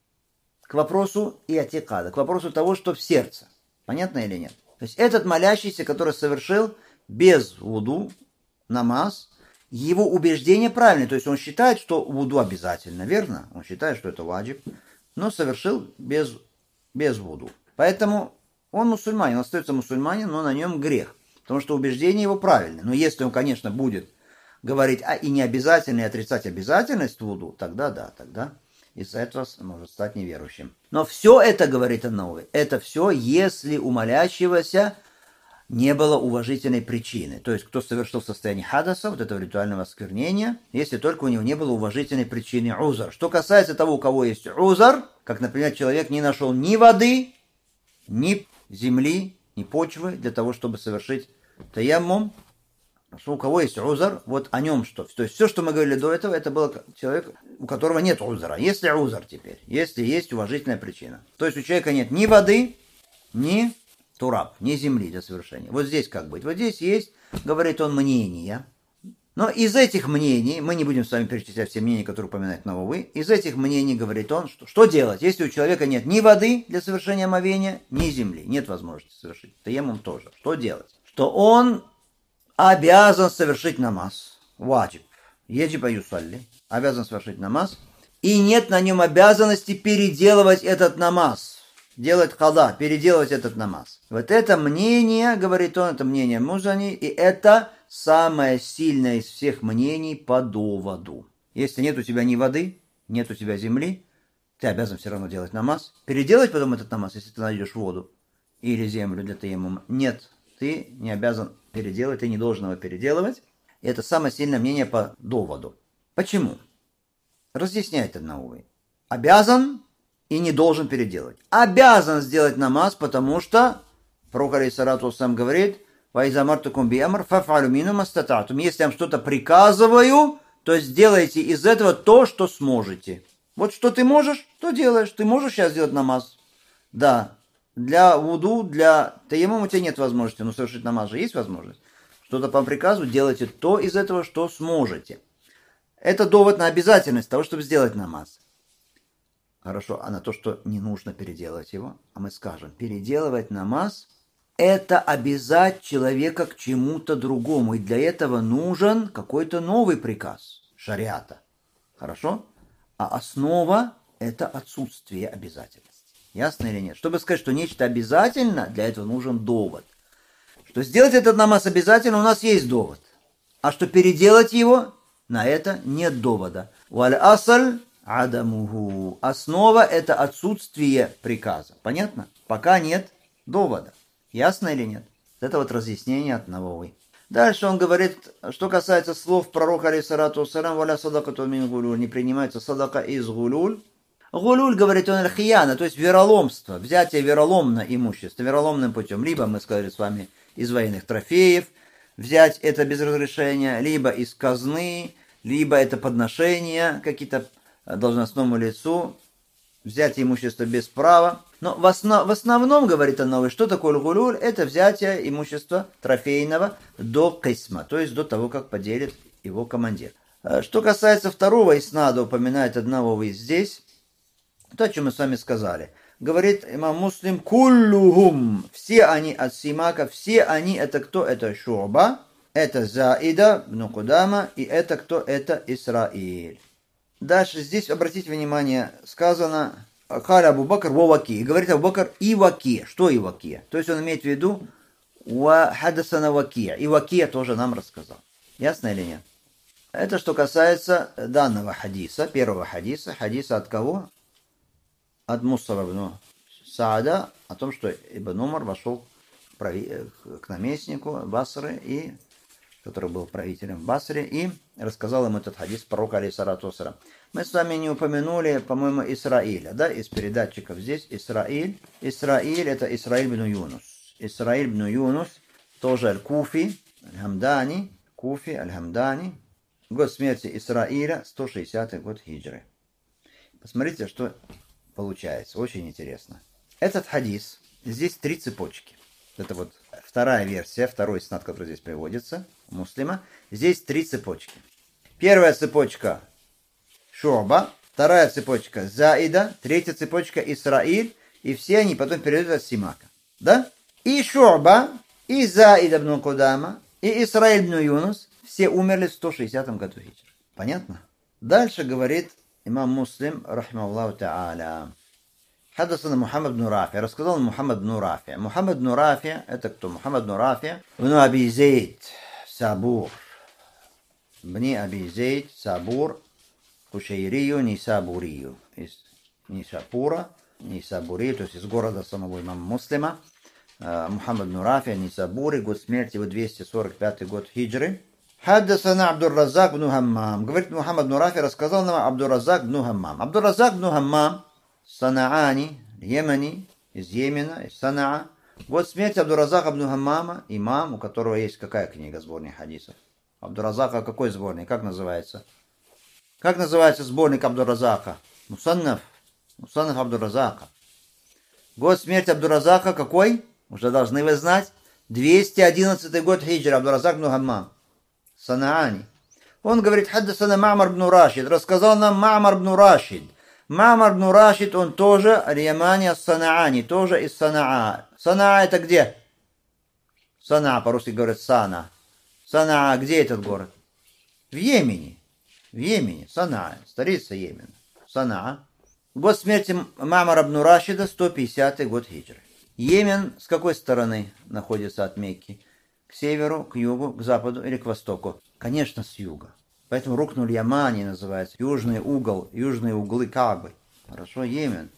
К вопросу иатикада, к вопросу того, что в сердце. Понятно или нет? То есть этот молящийся, который совершил без вуду намаз, его убеждение правильное. То есть он считает, что вуду обязательно, верно? Он считает, что это ваджиб, но совершил без, без вуду. Поэтому он мусульманин, он остается мусульманин, но на нем грех. Потому что убеждение его правильное. Но если он, конечно, будет говорить, а и не обязательно, и отрицать обязательность вуду, тогда да, тогда... из-за этого может стать неверующим. Но все это, говорит ан-Науви, это все, если у молящегося не было уважительной причины. То есть, кто совершил состояние хадаса, вот этого ритуального осквернения, если только у него не было уважительной причины узар. Что касается того, у кого есть узар, как, например, человек не нашел ни воды, ни земли, ни почвы для того, чтобы совершить таяммум, что у кого есть узар, вот о нем что. То есть все, что мы говорили до этого, это был человек, у которого нет узара. Есть ли узар теперь? Если есть уважительная причина. То есть у человека нет ни воды, ни тураб, ни земли для совершения. Вот здесь как быть? Вот здесь есть, говорит он, мнения. Но из этих мнений, мы не будем с вами перечислять все мнения, которые упоминает Науви, из этих мнений, говорит он, что, что делать, если у человека нет ни воды для совершения омовения, ни земли, нет возможности совершить. Таяммум тоже. Что делать? Что он обязан совершить намаз. Ваджиб. Еджиба юсалли. Обязан совершить намаз. И нет на нем обязанности переделывать этот намаз. Делать када, переделывать этот намаз. Вот это мнение, говорит он, это мнение Музани, и это самое сильное из всех мнений по доводу. Если нет у тебя ни воды, нет у тебя земли, ты обязан все равно делать намаз. Переделать потом этот намаз, если ты найдешь воду или землю для таяммума. Нет, ты не обязан переделать, ты не должен его переделывать. И это самое сильное мнение по доводу. Почему? Разъясняет ан-Науви. Обязан и не должен переделать. Обязан сделать намаз, потому что пророк алейхиссалату вассалям говорит: «Ваизамартукум биамр фаф'алю мину мастататум». Если я вам что-то приказываю, то сделайте из этого то, что сможете. Вот что ты можешь, то делаешь. Ты можешь сейчас сделать намаз? Да. Для вуду, для таяммума у тебя нет возможности, но совершить намаз же есть возможность. Что-то по приказу, делайте то из этого, что сможете. Это довод на обязательность того, чтобы сделать намаз. Хорошо, а на то, что не нужно переделывать его? А мы скажем, переделывать намаз – это обязать человека к чему-то другому. И для этого нужен какой-то новый приказ шариата. Хорошо? А основа – это отсутствие обязательности. Ясно или нет? Чтобы сказать, что нечто обязательно, для этого нужен довод. Что сделать этот намаз обязательно, у нас есть довод. А что переделать его, на это нет довода. Валь асаль адамуху. Основа – это отсутствие приказа. Понятно? Пока нет довода. Ясно или нет? Это вот разъяснение от Навави. Дальше он говорит, что касается слов пророка алейхиссалату вассалям: «Валя садакату мин гулюль». Не принимается садака из гулюль. Гулюль, говорит он, аль-хияна, то есть вероломство, взятие вероломно имущества, вероломным путем. Либо, мы сказали с вами, из военных трофеев, взять это без разрешения, либо из казны, либо это подношение какие-то должностному лицу, взять имущество без права. Но в, основ, в основном, говорит Ан-Навави, что такое аль-гулуль? Это взятие имущества трофейного до кисма, то есть до того, как поделит его командир. Что касается второго иснада, упоминает Ан-Навави здесь, то, о чем мы с вами сказали. Говорит имам Муслим, куллухум, все они от Симака, все они, это кто? Это Шу'ба, это Заида, ибн Кудама, и это кто? Это Исраиль. Дальше здесь, обратите внимание, сказано, Халя Абу Бакр во Ваки, и говорит Абу Бакр и Ваки. Что и Ваки? То есть он имеет в виду, ва хадасана Ваки, и Ваки тоже нам рассказал. Ясно или нет? Это что касается данного хадиса, первого хадиса. Хадиса от кого? От Мусаба ибн Саада, о том, что Ибн Умар вошел к наместнику Басры, и, который был правителем в Басре, и рассказал ему этот хадис пророка алейхиссалату вассалям. Мы с вами не упомянули, по-моему, Исраиля, да, из передатчиков здесь Исраиль. Исраиль это Исраиль бн Юнус. Исраиль бн Юнус, тоже аль-Куфи, аль-Хамдани, Куфи, аль-Хамдани. Год смерти Исраиля, сто шестидесятый год хиджры. Посмотрите, что получается. Очень интересно. Этот хадис, здесь три цепочки. Это вот вторая версия, второй снад, который здесь приводится, у Муслима. Здесь три цепочки. Первая цепочка Шу'ба, вторая цепочка Заида, третья цепочка Исраиль, и все они потом перейдут от Симака. Да? И Шу'ба, и Заида ибн Кудама, и Исраиль ибн Юнус, все умерли в сто шестидесятом году хиджры. Понятно? Дальше говорит имам Муслим, рахимахуллаху та'аля. Хаддасана Мухаммад бн Рафи. Рассказал Мухаммад бн Рафи. Мухаммад бн Рафи, это кто? Мухаммад бн Рафи. Бн Аби Зейд Сабур. Бни Аби Зейд Сабур. Кушайрию Нисабурию. Из Нисапура, Нисабури, то есть из города самого имама Муслима. Мухаммад бн Рафи, Нисабури, год смерти его двести сорок пятый год хиджры. Хаддасана Абдур-Раззак бн Хаммам. Говорит, Мухаммад бн Рафи рассказал нам Абдур-Раззак бн Хаммам. Абдур-Раззак бн Хаммам, Санаани, Йемени, из Йемена, из Санаа. Год смерти Абдур-Раззака бн Хаммама, имам, у которого есть какая книга, сборник хадисов? Абдур-Раззака какой сборник? Как называется? Как называется сборник Абдур-Раззака? Мусаннаф. Мусаннаф Абдур-Раззака. Год смерти Абдур-Раззака какой? Уже должны вы знать. двести одиннадцатый год хиджры, Абдур-Раззак бн Хаммам. Санаани. Он говорит, хаддасана Ма'мар бн Рашид. Рассказал нам Ма'мар бн Рашид. Ма'мар бн Рашид, он тоже аль-Ямани ас-Санаани, тоже из Санаа. Санаа это где? Санаа, по-русски говорят Сана. Санаа, где этот город? В Йемене. В Йемене, Санаа, столица Йемена. Санаа. Год смерти Ма'мара бн Рашида, сто пятидесятый год хиджры. Йемен с какой стороны находится от Мекки? К северу, к югу, к западу или к востоку? Конечно, с юга. Поэтому Рукнуль Ямани называется. Южный угол, южные углы Каабы. Хорошо, Йемен.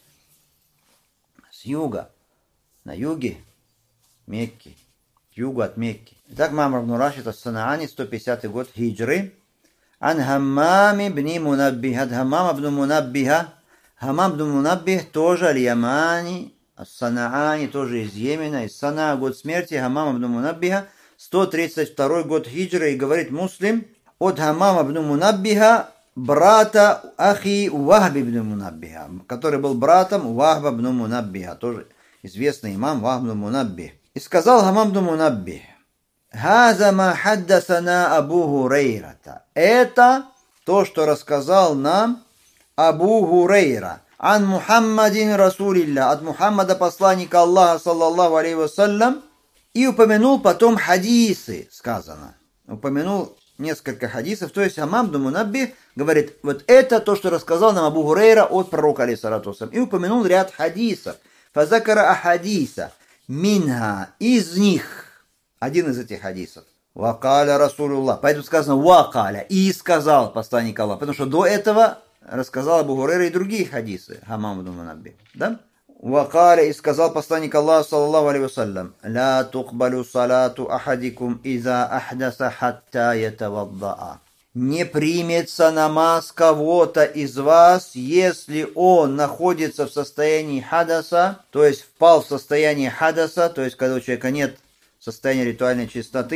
С юга. На юге Мекки. К югу от Мекки. Итак, Ма'мар бн Рашид ас-Санаани, сто пятидесятый год хиджры. Ан Хаммами бни Мунаббих. Ад Хаммама бн Мунаббиха. Хаммам бн Мунаббих тоже аль-Ямани ас-Санаани, тоже из Йемена, из Санаа. Год смерти Хаммама бн Мунаббиха, сто тридцать второй год хиджры. И говорит Муслим, от Хаммама бн Мунаббиха, брата Ахи Вахби бн Мунаббиха, который был братом Вахба бн Мунаббиха, тоже известный имам Вахб бн Мунаббих. И сказал Хаммам бн Мунаббих, «Хаза ма хаддасана Абу Хурейрата». Это то, что рассказал нам Абу Хурейра. Ан Мухаммадин Расулилля, от Мухаммада, посланника Аллаха, саллаллаху алейхи вассалям. И упомянул потом хадисы, сказано. Упомянул несколько хадисов. То есть Хаммам бн Мунаббих говорит, вот это то, что рассказал нам Абу Хурейра от пророка, алейхиссалату вассалям. И упомянул ряд хадисов. Фазакара ахадиса. Минха. Из них. Один из этих хадисов. Вакаля Расулуллах. Поэтому сказано вакаля. И сказал посланник Аллаха. Потому что до этого рассказал Абу Хурейра и другие хадисы. Хаммам бн Мунаббих. Да? Вакаля, и сказал посланник Аллаха, саллаллаху алейхи вассалям, ла тукбалю салату ахадикум иза ахдаса хатта ятаваддаа. Не примется намаз кого-то из вас, если он находится в состоянии хадаса, то есть впал в состояние хадаса, то есть когда у человека нет состояния ритуальной чистоты,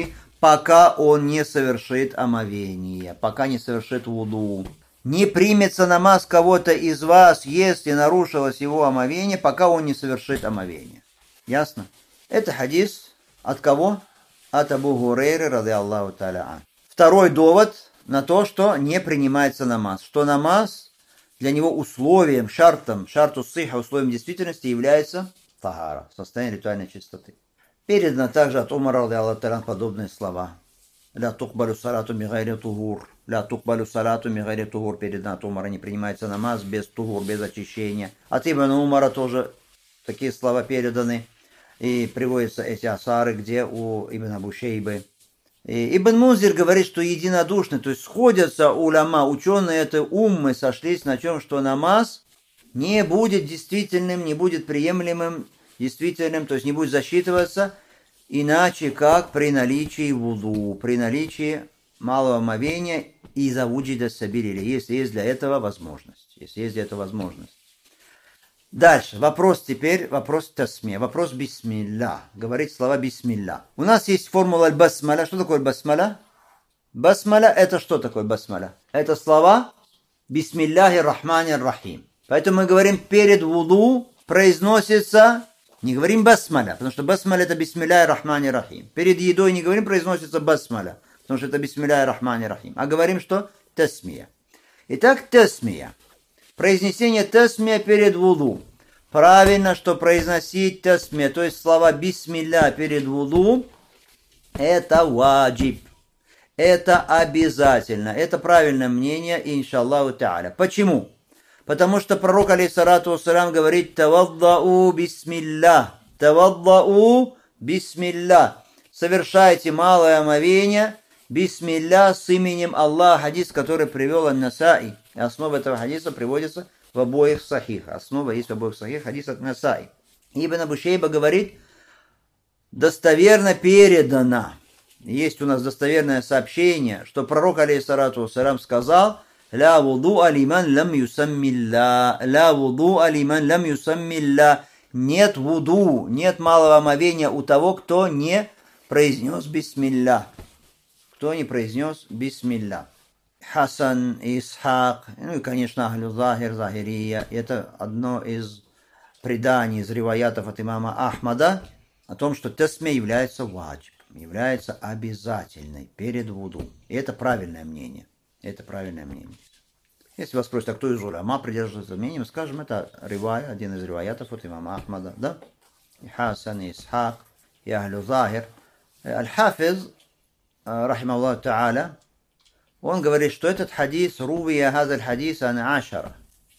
пока он не совершит омовение, пока не совершит вуду. Не примется намаз кого-то из вас, если нарушилось его омовение, пока он не совершит омовение. Ясно? Это хадис от кого? От Абу Гурейры, ради Аллаху та'аля ан. Второй довод на то, что не принимается намаз. Что намаз для него условием, шартом, шарту сиха, условием действительности является тахара, состояние ритуальной чистоты. Передано также от Умара, ради Аллаху та'аля ан, подобные слова. Ля тухбалю салату мигайри тугур. Ля тухбалю салату мигайри тугур. Передано от Умара, не принимается намаз без тугур, без очищения. От Ибн Умара тоже такие слова переданы. И приводятся эти асары, где у Ибн Абу Шейбы. И Ибн Мунзир говорит, что единодушны, то есть сходятся уляма, ученые этой уммы сошлись на чем, что намаз не будет действительным, не будет приемлемым, действительным, то есть не будет засчитываться, иначе как при наличии вуду, при наличии малого омовения и завуджида сабилили, если есть для этого возможность, если есть для этого возможность. Дальше, вопрос теперь, вопрос тасме, вопрос бисмилля, говорить слова бисмилля. У нас есть формула аль-басмаля. Что такое аль-басмаля? Басмаля это что такое басмаля? Это слова бисмилляхи рахмани рахим. Поэтому мы говорим перед вуду произносится, не говорим басмаля, потому что басмаля это бисмилляхи рахмани рахим. Перед едой не говорим произносится басмаля, потому что это бисмилляхи рахмани рахим. А говорим что? Тасмия. Итак, тасмия. Произнесение тасмия перед вуду. Правильно, что произносить тасмия, то есть слова бисмилля перед вуду, это ваджиб. Это обязательно. Это правильное мнение, иншаллаху та'аля. Почему? Потому что пророк, алейхиссалату вассалям, говорит таваддау бисмилля. Таваддау бисмилля. Совершайте малое омовение бисмилля с именем Аллаха. Хадис, который привел ан-Насаи. Основа этого хадиса приводится в обоих сахих. Основа есть в обоих сахих. Хадис от Насаи. Ибн Абу Шейба говорит, достоверно передано. Есть у нас достоверное сообщение, что пророк, алейхиссалату вассалям, сказал, ля вуду алиман лам юсаммилля. Ля вуду алиман лам юсаммилля. Нет вуду, нет малого омовения у того, кто не произнес бисмилля. Кто не произнес бисмилля. Хасан, Исхак, ну и, конечно, Ахлю Захир, Захирия. Это одно из преданий, из риваятов от имама Ахмада о том, что тасмия является ваджиб, является обязательной перед вуду. И это правильное мнение. Это правильное мнение. Если вас спросят, а кто из уляма придерживается мнением, скажем, это ривая, один из риваятов от имама Ахмада, да? И Хасан, и Исхак, и Ахлю Захир. Аль-Хафиз, рахималлаху та'аля, он говорит, что этот хадис, рувия хазаль хадис ан ашара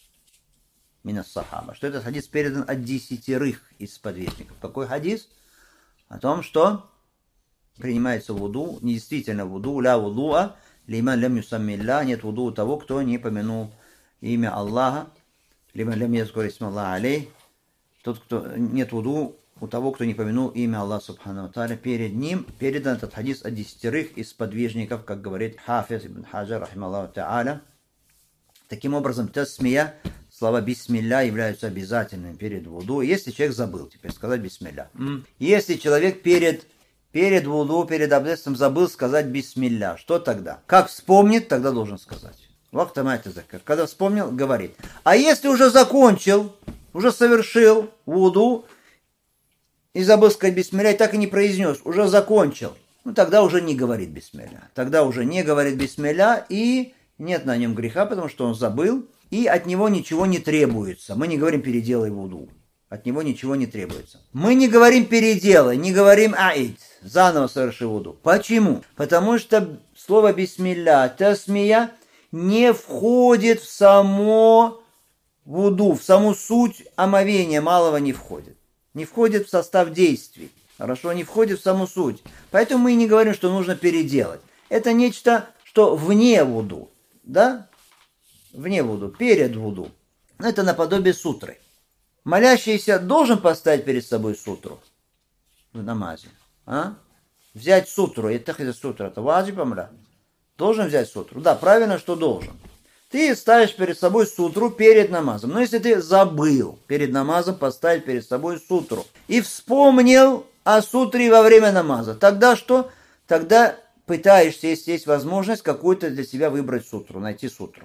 мин ас-сахаба, что этот хадис передан от десятерых из сподвижников. Какой хадис? О том, что принимается вуду, недействительно вуду, ля вудуа, лиман лям юсаммилля, нет вуду у того, кто не помянул имя Аллаха, лиман лям язкур исма Аллах алей, тот, кто нет вуду у того, кто не помянул имя Аллаха субхану тааля, перед ним передан этот хадис от десятерых из сподвижников, как говорит Хафиз ибн Хаджар, рахималлаху та'аля. Таким образом, тасмия, слова бисмилля являются обязательными перед вуду, если человек забыл теперь сказать бисмилля. Если человек перед, перед вуду, перед абдестом забыл сказать бисмилля, что тогда? Как вспомнит, тогда должен сказать. Когда вспомнил, говорит. А если уже закончил, уже совершил вуду, и забыл сказать бисмилля, и так и не произнес, уже закончил, ну тогда уже не говорит бисмилля. Тогда уже не говорит бисмилля, и нет на нем греха, потому что он забыл, и от него ничего не требуется. Мы не говорим переделай вуду. От него ничего не требуется. Мы не говорим переделай, не говорим аид, заново соверши вуду. Почему? Потому что слово бисмилля, тасмия, не входит в само вуду, в саму суть омовения, малого не входит. Не входит в состав действий. Хорошо, не входит в саму суть. Поэтому мы и не говорим, что нужно переделать. Это нечто, что вне вуду. Да? Вне вуду, перед вуду. Это наподобие сутры. Молящийся должен поставить перед собой сутру в намазе. А? Взять сутру. Это сутра. Это ваджиб амра. Должен взять сутру. Да, правильно, что должен. Ты ставишь перед собой сутру перед намазом. Но если ты забыл перед намазом поставить перед собой сутру и вспомнил о сутре во время намаза, тогда что? тогда пытаешься, если есть возможность, какую-то для себя выбрать сутру, найти сутру.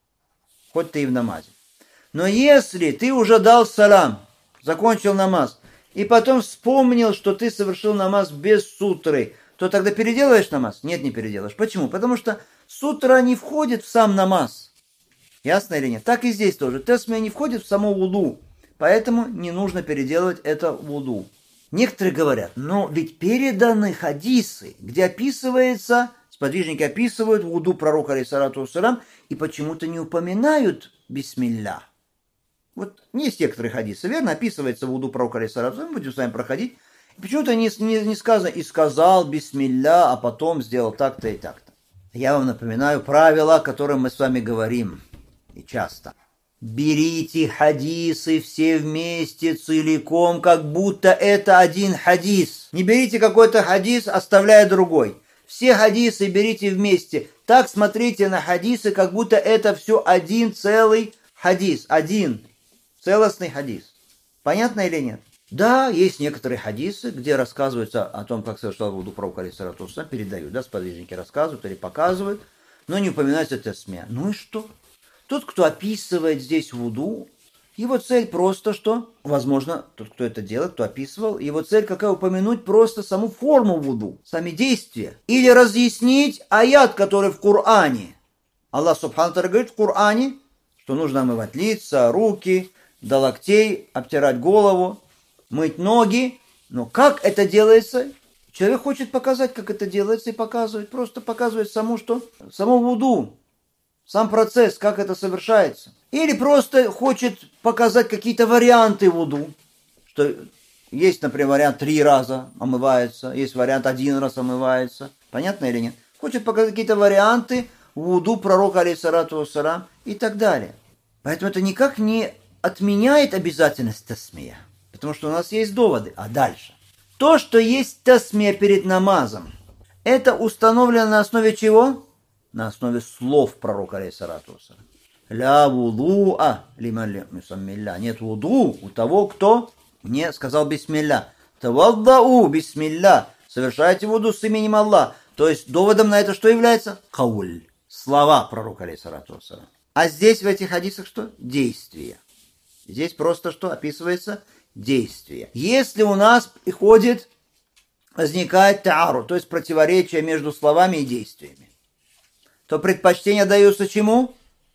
Хоть ты и в намазе. Но если ты уже дал салам, закончил намаз, и потом вспомнил, что ты совершил намаз без сутры, то тогда переделаешь намаз? Нет, не переделаешь. Почему? Потому что сутра не входит в сам намаз. Ясно или нет? Так и здесь тоже. Тасмия не входит в само вуду. Поэтому не нужно переделывать это вуду. Некоторые говорят, но ведь переданы хадисы, где описывается, сподвижники описывают вуду пророка, алейхиссалату вассалям, и почему-то не упоминают бисмилля. Вот есть некоторые хадисы, верно, описывается вуду пророка, алейхиссалату вассалям, будем с вами проходить. Почему-то не, не, не сказано «и сказал бисмилля», а потом сделал так-то и так-то. Я вам напоминаю правила, о которых мы с вами говорим, и часто. Берите хадисы все вместе, целиком, как будто это один хадис. Не берите какой-то хадис, оставляя другой. Все хадисы берите вместе. Так смотрите на хадисы, как будто это все один целый хадис. Один целостный хадис. Понятно или нет? Да, есть некоторые хадисы, где рассказывается о том, как совершал вуду пророк, алейхиссалату вассалям, передают, да, сподвижники рассказывают или показывают, но не упоминается тасмия. Ну и что? Тот, кто описывает здесь вуду, его цель просто что? Возможно, тот, кто это делает, кто описывал, его цель какая? Упомянуть просто саму форму вуду, сами действия. Или разъяснить аят, который в Коране. Аллах субхану ва тааля говорит в Коране, что нужно омывать лица, руки, до локтей, обтирать голову, мыть ноги. Но как это делается? Человек хочет показать, как это делается, и показывает. Просто показывает саму что? Саму вуду. Сам процесс, как это совершается. Или просто хочет показать какие-то варианты вуду. Что есть, например, вариант три раза омывается, есть вариант один раз омывается. Понятно или нет? Хочет показать какие-то варианты вуду пророка, алейхиссалату вассалям, и так далее. Поэтому это никак не отменяет обязательность тасмия. Потому что у нас есть доводы. А дальше? То, что есть тасмия перед намазом, это установлено на основе чего? На основе слов пророка, алейхиссалату вассалям. Ля вудуа лиман мусаммилля. Нет вуду у того, кто не сказал бисмилля. Таваддау бисмилля. Совершайте вуду с именем Аллаха. То есть доводом на это что является? Кауль. Слова пророка, алейхиссалату вассалям. А здесь в этих хадисах что? Действие. Здесь просто что описывается? Действие. Если у нас приходит, возникает таару, то есть противоречие между словами и действиями, то предпочтение дается чему?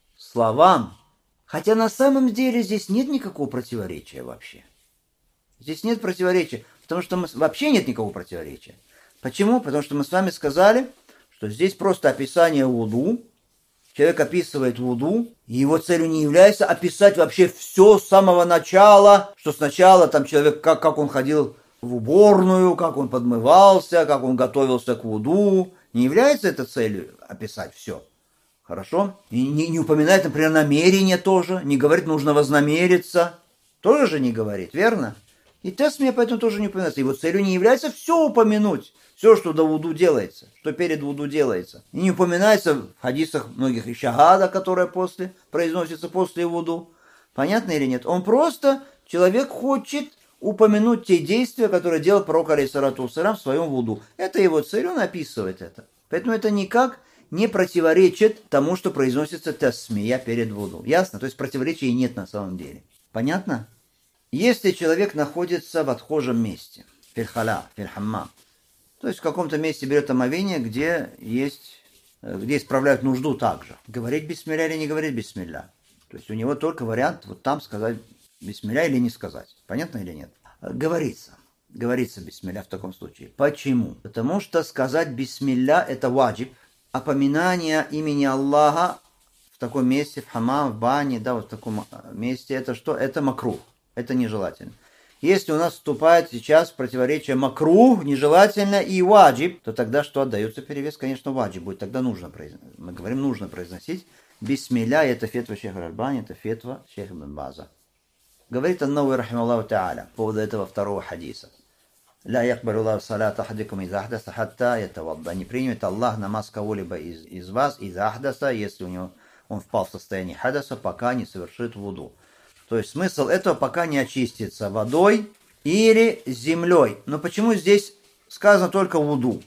Словам. Хотя на самом деле здесь нет никакого противоречия вообще. Здесь нет противоречия, потому что мы... вообще нет никакого противоречия. Почему? Потому что мы с вами сказали, что здесь просто описание вуду. Человек описывает вуду, и его целью не является описать вообще все с самого начала, что сначала там человек, как, как он ходил в уборную, как он подмывался, как он готовился к вуду. Не является это целью описать все. Хорошо? И не, не упоминает, например, намерение тоже, не говорит, нужно вознамериться. Тоже же не говорит, верно? И тасмия поэтому тоже не упоминается. Его целью не является все упомянуть. Все, что до вуду делается, что перед вуду делается. И не упоминается в хадисах многих и шахада, которая после, произносится после вуду. Понятно или нет? Он просто, человек хочет упомянуть те действия, которые делал пророк, алейхиссалату вассалям, в своем вуду. Это его цель, он описывает это. Поэтому это никак не противоречит тому, что произносится тасмия перед вуду. Ясно? То есть противоречия нет на самом деле. Понятно? Если человек находится в отхожем месте, фильхаля, фильхаммам, то есть в каком-то месте берет омовение, где есть, где исправляют нужду также. Говорить бисмилля или не говорить бисмилля. То есть у него только вариант вот там сказать бисмилля или не сказать. Понятно или нет? Говорится. Говорится бисмилля в таком случае. Почему? Потому что сказать бисмилля это ваджиб. Опоминание имени Аллаха в таком месте, в хамам, в бане, да, вот в таком месте, это что? Это макрух. Это нежелательно. Если у нас вступает сейчас в противоречие макрух, нежелательно, и ваджиб, то тогда что отдается перевес? Конечно, ваджиб будет. Тогда нужно произносить. Мы говорим, нужно произносить бисмилля, это фетва шейха аль-Альбани, это фетва шейха ибн База. Говорит Ан-Навави рахимахуллаху тааля по поводу этого второго хадиса. Ля якбалю Аллаху салата ахадикум из ахдаса хатта ятавадда. Не примет Аллах намаз кого-либо из, из вас из ахдаса, если у него он впал в состояние хадаса, пока не совершит вуду. То есть смысл этого пока не очистится водой или землей. Но почему здесь сказано только вуду?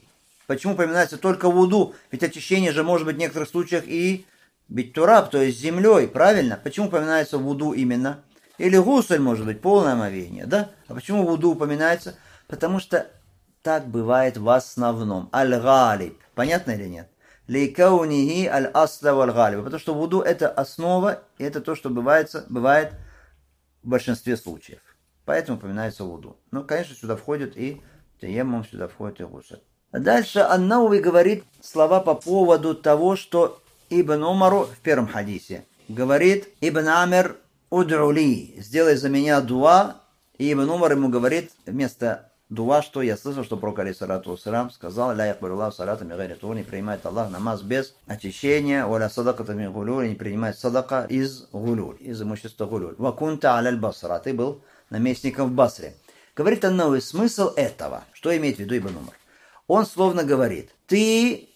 Почему упоминается только вуду? Ведь очищение же может быть в некоторых случаях и бит-тураб, то есть землей, правильно? Почему упоминается вуду именно? Или гусль, может быть, полное омовение, да? А почему вуду упоминается? Потому что так бывает в основном. Аль-галиб. Понятно или нет? Лейкаунихи аль-асла валь-галиб. Потому что вуду это основа, и это то, что бывает, бывает в большинстве случаев. Поэтому упоминается вуду. Ну, конечно, сюда входит и таяммум, сюда входит и гусль. А дальше ан-Навави говорит слова по поводу того, что Ибн Умару в первом хадисе говорит: Ибн Амир уд'ули, сделай за меня дуа. И Ибн Умар ему говорит вместо дуа, что я слышал, что пророк алейхиссалату вассалям сказал: ля якбалуллаху салата мин гайри тур, не принимает Аллах намаз без очищения, валя садаката мин гулюль, не принимает садака из гулюль, из имущества гулюль. Ва кунта аляль басра, ты был наместником в Басре. Говорит ан-Навави, смысл этого, что имеет в виду Ибн Умар? Он словно говорит: ты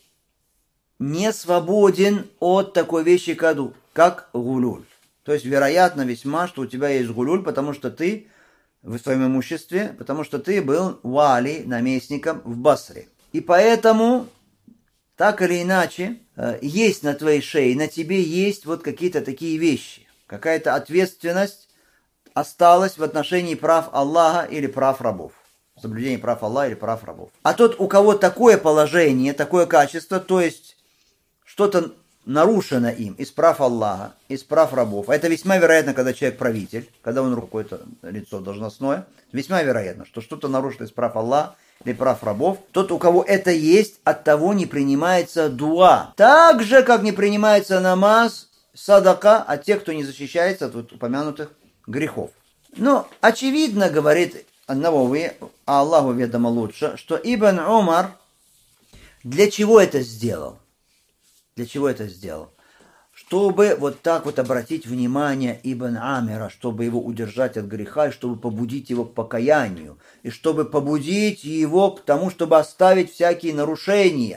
не свободен от такой вещи, как гулюль. То есть, вероятно, весьма, что у тебя есть гулюль, потому что ты в своем имуществе, потому что ты был вали, наместником в Басре. И поэтому, так или иначе, есть на твоей шее, на тебе есть вот какие-то такие вещи. Какая-то ответственность осталась в отношении прав Аллаха или прав рабов. Соблюдение прав Аллаха или прав рабов. А тот, у кого такое положение, такое качество, то есть что-то нарушено им из прав Аллаха, из прав рабов. А это весьма вероятно, когда человек правитель, когда он какое-то лицо должностное. Весьма вероятно, что что-то нарушено из прав Аллаха или прав рабов. Тот, у кого это есть, от того не принимается дуа. Так же, как не принимается намаз, садака от тех, кто не защищается от вот упомянутых грехов. Но очевидно, говорит ан-Навави, а Аллаху ведомо лучше, что Ибн Умар для чего это сделал? Для чего это сделал? Чтобы вот так вот обратить внимание Ибн Амира, чтобы его удержать от греха, и чтобы побудить его к покаянию, и чтобы побудить его к тому, чтобы оставить всякие нарушения.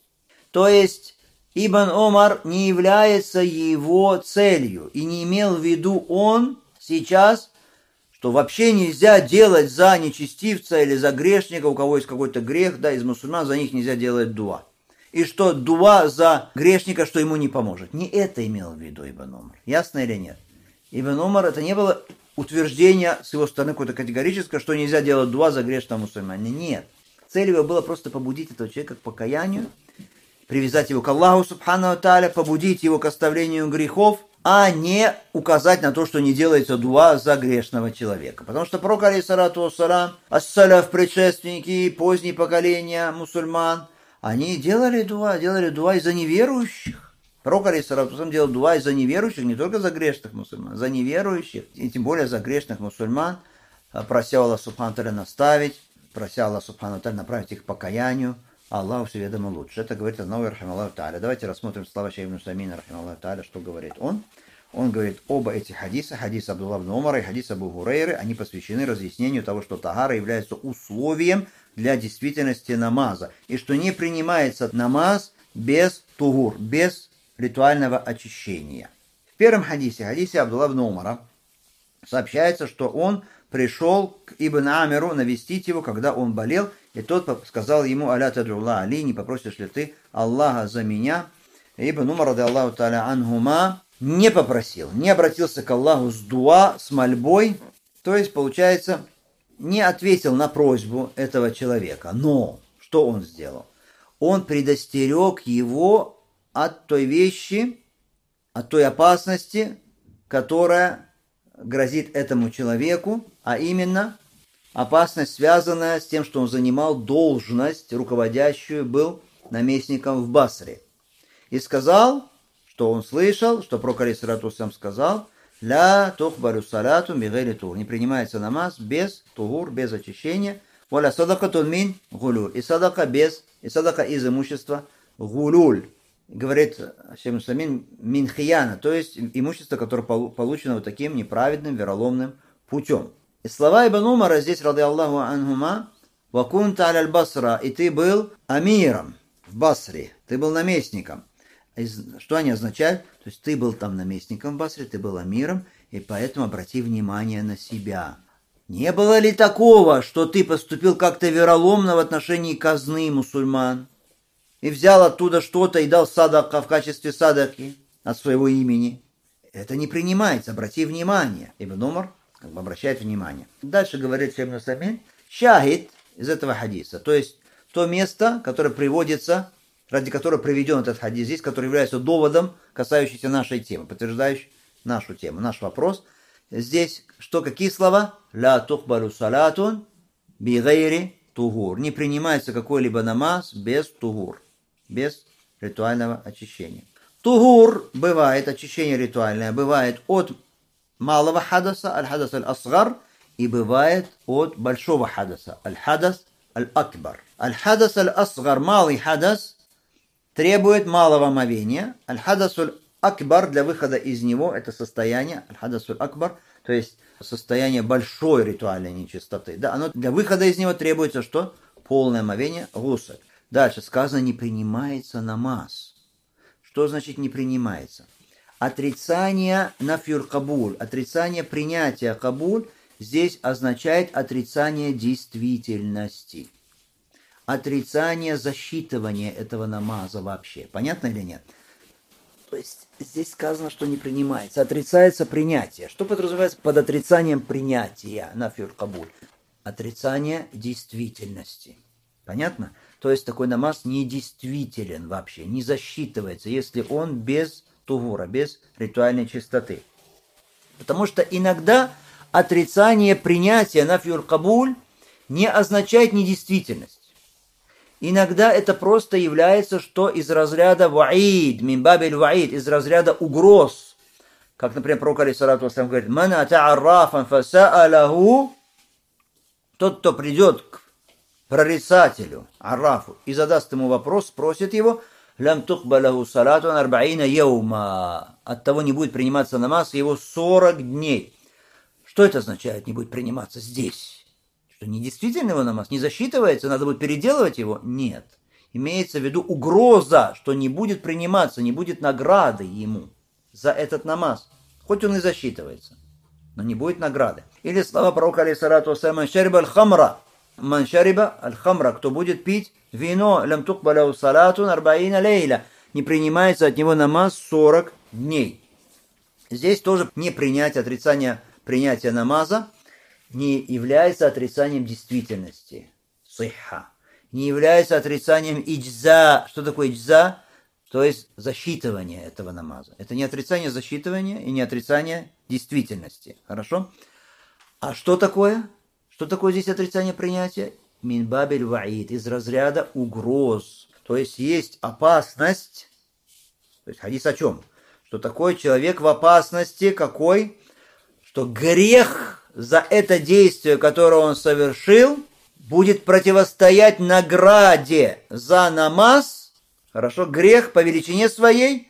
То есть Ибн Умар не является его целью, и не имел в виду он сейчас, что вообще нельзя делать за нечестивца или за грешника, у кого есть какой-то грех, да, из мусульман, за них нельзя делать дуа. И что дуа за грешника, что ему не поможет. Не это имел в виду Ибн Умар. Ясно или нет? Ибн Умар, это не было утверждение с его стороны какое-то категорическое, что нельзя делать дуа за грешного мусульманина. Нет. Цель его была просто побудить этого человека к покаянию, привязать его к Аллаху субхану ва тааля, побудить его к оставлению грехов, а не указать на то, что не делается дуа за грешного человека. Потому что пророк алейхиссалату вассалям, ас-саляф, предшественники, поздние поколения мусульман, они делали дуа, делали дуа и за неверующих. Пророк алейхиссалату вассалям делал дуа и за неверующих, не только за грешных мусульман, за неверующих, и тем более за грешных мусульман, прося Аллаха субхану ва тааля наставить, прося Аллаха субхану ва тааля направить их к покаянию. Аллаху все ведомо лучше. Это говорит ан-Навави рахимахуллаху тааля. Давайте рассмотрим слова шейха ибн Усаймина рахимахуллаху тааля, что говорит он. Он говорит, оба эти хадиса, хадис Абдулла ибн Умара и хадис Абу Гурейры, они посвящены разъяснению того, что тагара является условием для действительности намаза, и что не принимается намаз без тугур, без ритуального очищения. В первом хадисе, хадисе Абдулла ибн Умара, сообщается, что он пришел к Ибн Амиру навестить его, когда он болел, и тот сказал ему: «Аля тад'улла али, не попросишь ли ты Аллаха за меня?» И Ибн Умар, ради Аллаху тааля анхума, не попросил, не обратился к Аллаху с дуа, с мольбой, то есть, получается, не ответил на просьбу этого человека. Но что он сделал? Он предостерег его от той вещи, от той опасности, которая грозит этому человеку, а именно опасность, связанная с тем, что он занимал должность, руководящую, был наместником в Басре. И сказал, что он слышал, что пророк алейхиссалату вассалям сказал: «Ля тухбару салату бигайри тугур». Не принимается намаз без тугур, без очищения. «Валя садакатун мин гулюль». И садака без, и садака из имущества гулюль. Говорит шейх Усаймин, мин хияна, то есть имущество, которое получено вот таким неправедным, вероломным путем. И слова Ибн Умара здесь, ради Аллаху анхума, «Ва кунта аляль басра», и ты был амиром в Басре, ты был наместником. Что они означают? То есть ты был там наместником в Басре, ты был амиром, и поэтому обрати внимание на себя. Не было ли такого, что ты поступил как-то вероломно в отношении казны мусульман? и взял оттуда что-то и дал садака в качестве садаки от своего имени, это не принимается, обрати внимание. Ибн Умар как бы обращает внимание. Дальше говорит Шейх Ибн Усаймин, шахид из этого хадиса, то есть то место, которое приводится, ради которого приведен этот хадис здесь, который является доводом, касающийся нашей темы, подтверждающий нашу тему, наш вопрос. Здесь что, какие слова? Ла тухбалу салатун би гайри тугур. Не принимается какой-либо намаз без тугур, без ритуального очищения. Тугур бывает, очищение ритуальное, бывает от малого хадаса, аль-хадас аль-асгар, и бывает от большого хадаса, аль-хадас аль-акбар. Аль-хадас аль-асгар, малый хадас, требует малого омовения. Аль-хадас аль-акбар, для выхода из него, это состояние, аль-хадас аль-акбар, то есть состояние большой ритуальной нечистоты. Да, оно для выхода из него требуется что? Полное омовение, гусль. Дальше сказано, не принимается намаз. Что значит не принимается? Отрицание нафюр кабуль, отрицание принятия кабуль здесь означает отрицание действительности. Отрицание засчитывания этого намаза вообще. Понятно или нет? То есть здесь сказано, что не принимается. Отрицается принятие. Что подразумевается под отрицанием принятия нафюр кабуль? Отрицание действительности. Понятно? То есть такой намаз недействителен вообще, не засчитывается, если он без тугура, без ритуальной чистоты. Потому что иногда отрицание принятия нафюр кабуль не означает недействительность. Иногда это просто является, что из разряда ваид, мимбабель ваид, из разряда угроз. Как, например, пророк алейхиссалату вассалям говорит, «Ман ата аррафан фаса'алаху», тот, кто придет к прорицателю, аррафу, и задаст ему вопрос, спросит его, «Лям тухбалаху салату арбаина яума», от того не будет приниматься намаз его сорок дней. Что это означает, не будет приниматься здесь? Что недействительный его намаз не засчитывается, надо будет переделывать его? Нет. Имеется в виду угроза, что не будет приниматься, не будет награды ему за этот намаз. Хоть он и засчитывается, но не будет награды. Или слова пророка алейхиссалату вассалям, «Ман шариба аль-хамра», «Ман шариба аль-хамра», кто будет пить вино, «Лям тухбалаху салатун арбаина лейля», не принимается от него намаз сорок дней. Здесь тоже не принятие, отрицание принятия намаза не является отрицанием действительности, сихха, не является отрицанием иджза. Что такое иджза? То есть засчитывание этого намаза. Это не отрицание засчитывания и не отрицание действительности. Хорошо? А что такое? Что такое здесь отрицание принятия? Мин бабель ваид, из разряда угроз. То есть есть опасность. То есть хадис о чем? Что такой человек в опасности, какой? Что грех за это действие, которое он совершил, будет противостоять награде за намаз. Хорошо, грех по величине своей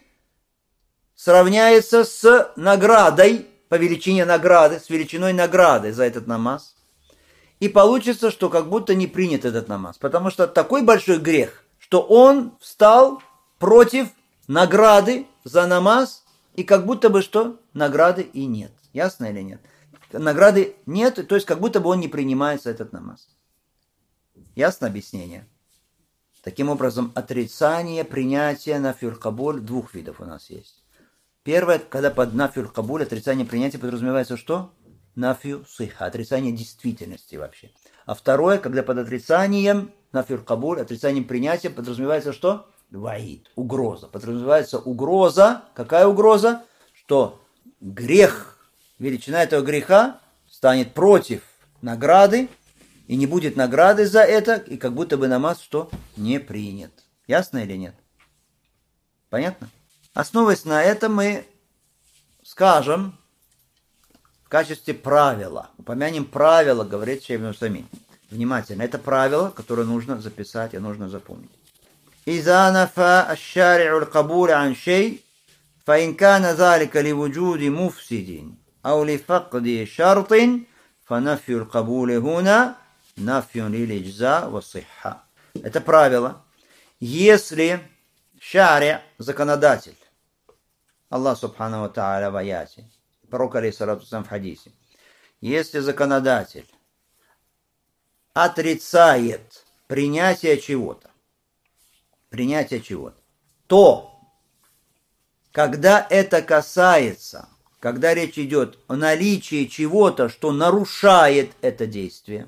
сравняется с наградой, по величине награды, с величиной награды за этот намаз. И получится, что как будто не принят этот намаз. Потому что такой большой грех, что он встал против награды за намаз, и как будто бы что? Награды и нет. Ясно или нет? Награды нет, то есть как будто бы он не принимается, этот намаз. Ясно объяснение? Таким образом, отрицание принятия нафюр кабуль двух видов у нас есть. Первое, когда под нафюр кабуль отрицание принятия подразумевается что? Нафью сиха, отрицание действительности вообще. А второе, когда под отрицанием нафюр кабуль, отрицанием принятия подразумевается что? Ваид, угроза. Подразумевается угроза. Какая угроза? Что грех, величина этого греха станет против награды, и не будет награды за это, и как будто бы намаз что? Не принят. Ясно или нет? Понятно? Основываясь на этом, мы скажем в качестве правила, упомянем правило, говорит Шейх Ибн Усаймин. Внимательно, это правило, которое нужно записать и нужно запомнить. إذا نفى الشارع القبول عن شيء فإن كان ذلك لوجود مفسد أو لفقد شرط فنفي القبول هنا نفي للإجزاء والصحة. Это правило. Если шари, законодатель, Аллах Субхану ва Тааля в аяте, пророк алейхиссалату вассалям в хадисе, если законодатель отрицает принятие чего-то, принятия чего-то, то, когда это касается, когда речь идет о наличии чего-то, что нарушает это действие,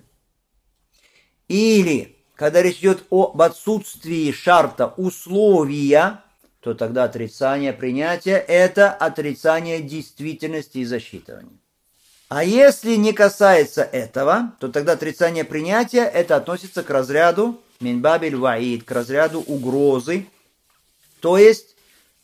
или когда речь идет об отсутствии шарта, условия, то тогда отрицание принятия – это отрицание действительности и засчитывания. А если не касается этого, то тогда отрицание принятия – это относится к разряду минбабиль ваид, к разряду угрозы. То есть,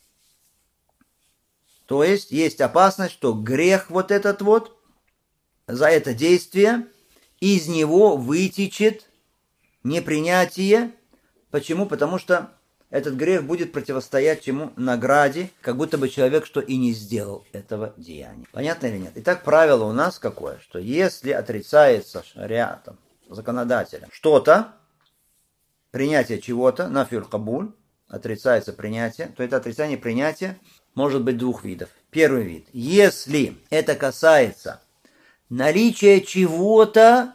то есть, есть опасность, что грех вот этот вот, за это действие, из него вытечет непринятие. Почему? Потому что этот грех будет противостоять чему? Награде, как будто бы человек что и не сделал этого деяния. Понятно или нет? Итак, правило у нас какое? Что если отрицается шариатом, законодателем, что-то, принятие чего-то, нафюль кабуль, отрицается принятие, то это отрицание принятия может быть двух видов. Первый вид. Если это касается наличия чего-то,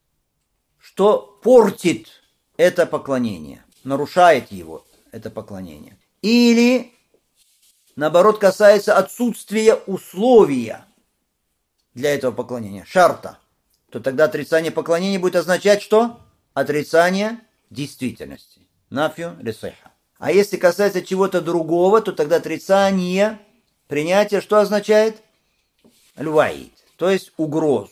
что портит это поклонение, нарушает его, это поклонение. Или, наоборот, касается отсутствия условия для этого поклонения, шарта, то тогда отрицание поклонения будет означать что? Отрицание действительности. Нафью лисиха. А если касается чего-то другого, то тогда отрицание принятия что означает? Льваид, то есть угрозу.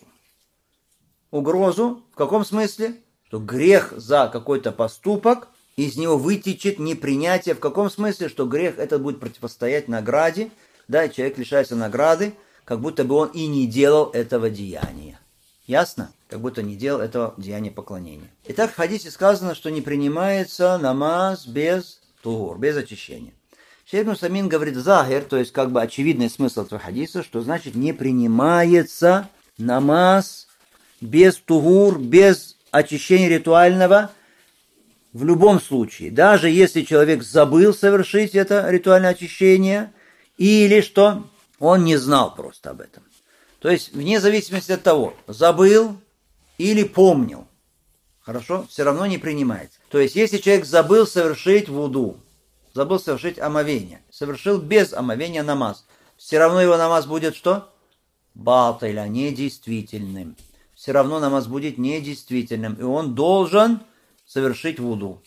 Угрозу в каком смысле? Что грех за какой-то поступок, из него вытечет непринятие. В каком смысле? Что грех этот будет противостоять награде, да, и человек лишается награды, как будто бы он и не делал этого деяния. Ясно? Как будто не делал этого деяния поклонения. Итак, в хадисе сказано, что не принимается намаз без тугур, без очищения. Шейх ибн Усаймин говорит захир, то есть как бы очевидный смысл этого хадиса, что значит не принимается намаз без тугур, без очищения ритуального, в любом случае, даже если человек забыл совершить это ритуальное очищение, или что он не знал просто об этом. То есть, вне зависимости от того, забыл или помнил, хорошо, все равно не принимается. То есть, если человек забыл совершить вуду, забыл совершить омовение, совершил без омовения намаз, все равно его намаз будет что? Батиля, недействительным. Все равно намаз будет недействительным, и он должен совершить вуду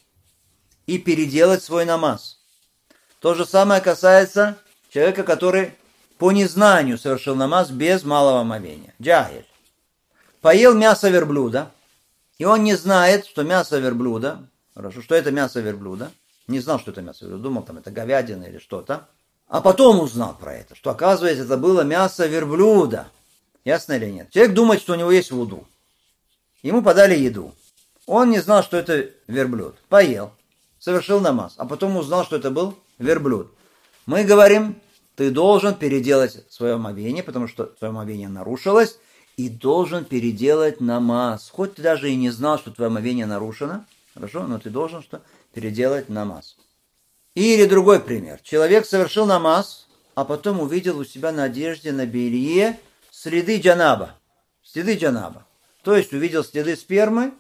и переделать свой намаз. То же самое касается человека, который по незнанию совершил намаз без малого омовения. Джахиль. Поел мясо верблюда, и он не знает, что мясо верблюда, хорошо, что это мясо верблюда, не знал, что это мясо верблюда, думал, там это говядина или что-то, а потом узнал про это, что, оказывается, это было мясо верблюда. Ясно или нет? Человек думает, что у него есть вуду. Ему подали еду. Он не знал, что это верблюд. Поел, совершил намаз, а потом узнал, что это был верблюд. Мы говорим, ты должен переделать свое омовение, потому что твое омовение нарушилось, и должен переделать намаз. Хоть ты даже и не знал, что твое омовение нарушено, хорошо, но ты должен что? Переделать намаз. Или другой пример. Человек совершил намаз, а потом увидел у себя на одежде, на белье следы джанаба. Следы джанаба. То есть увидел следы спермы,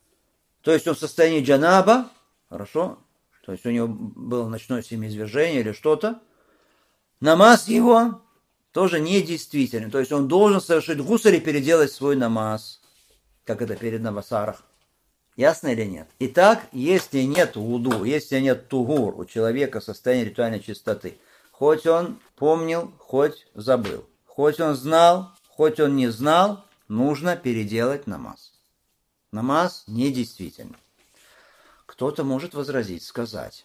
то есть он в состоянии джанаба, хорошо, то есть у него было ночное семяизвержение или что-то, намаз его тоже недействителен, то есть он должен совершить гусуль и переделать свой намаз, как это перед навасарах. Ясно или нет? Итак, если нет вуду, если нет тугур у человека состояние ритуальной чистоты, хоть он помнил, хоть забыл, хоть он знал, хоть он не знал, нужно переделать намаз. Намаз недействителен. Кто-то может возразить, сказать.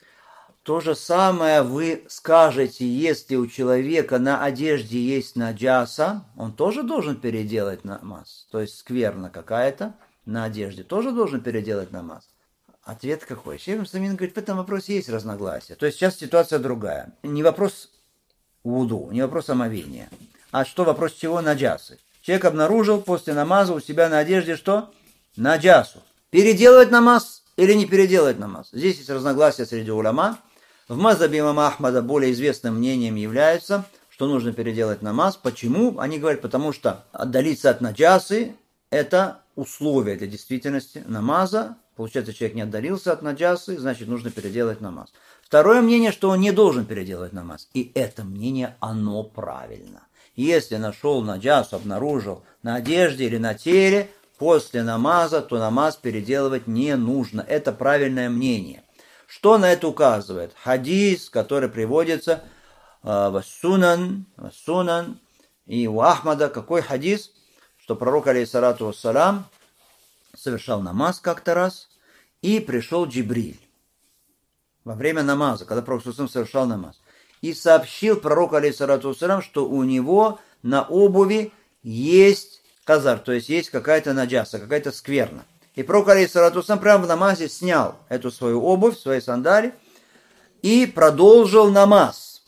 То же самое вы скажете, если у человека на одежде есть наджаса, он тоже должен переделать намаз. То есть скверна какая-то на одежде, тоже должен переделать намаз. Ответ какой? Шейх ибн Усаймин говорит, в этом вопросе есть разногласия. То есть сейчас ситуация другая. Не вопрос вуду, не вопрос омовения. А что вопрос чего? Наджасы. Человек обнаружил после намаза у себя на одежде что? Наджасу. Переделать намаз или не переделать намаз? Здесь есть разногласия среди уляма. В мазхабе имама Ахмада более известным мнением является, что нужно переделать намаз. Почему? Они говорят, потому что отдалиться от наджасы – это условие для действительности намаза, Получается, человек не отдалился от наджасы, значит, нужно переделать намаз. Второе мнение, что он не должен переделать намаз. И это мнение, оно правильно. Если нашел наджасу, обнаружил на одежде или на теле, после намаза, то намаз переделывать не нужно. Это правильное мнение. Что на это указывает? Хадис, который приводится э, в Сунан, в Сунан и у Ахмада. Какой хадис? Что пророк, алейхиссалату вассалам, совершал намаз как-то раз, и пришел Джибриль во время намаза, когда пророк совершал намаз, и сообщил пророку, алейхиссалату вассалам, что у него на обуви есть казар, то есть есть какая-то наджаса, какая-то скверна. И пророк, алейхиссалату вассалам, прямо в намазе снял эту свою обувь, свои сандали, и продолжил намаз.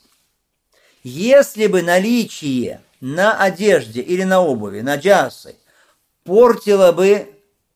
Если бы наличие на одежде или на обуви наджасы портило бы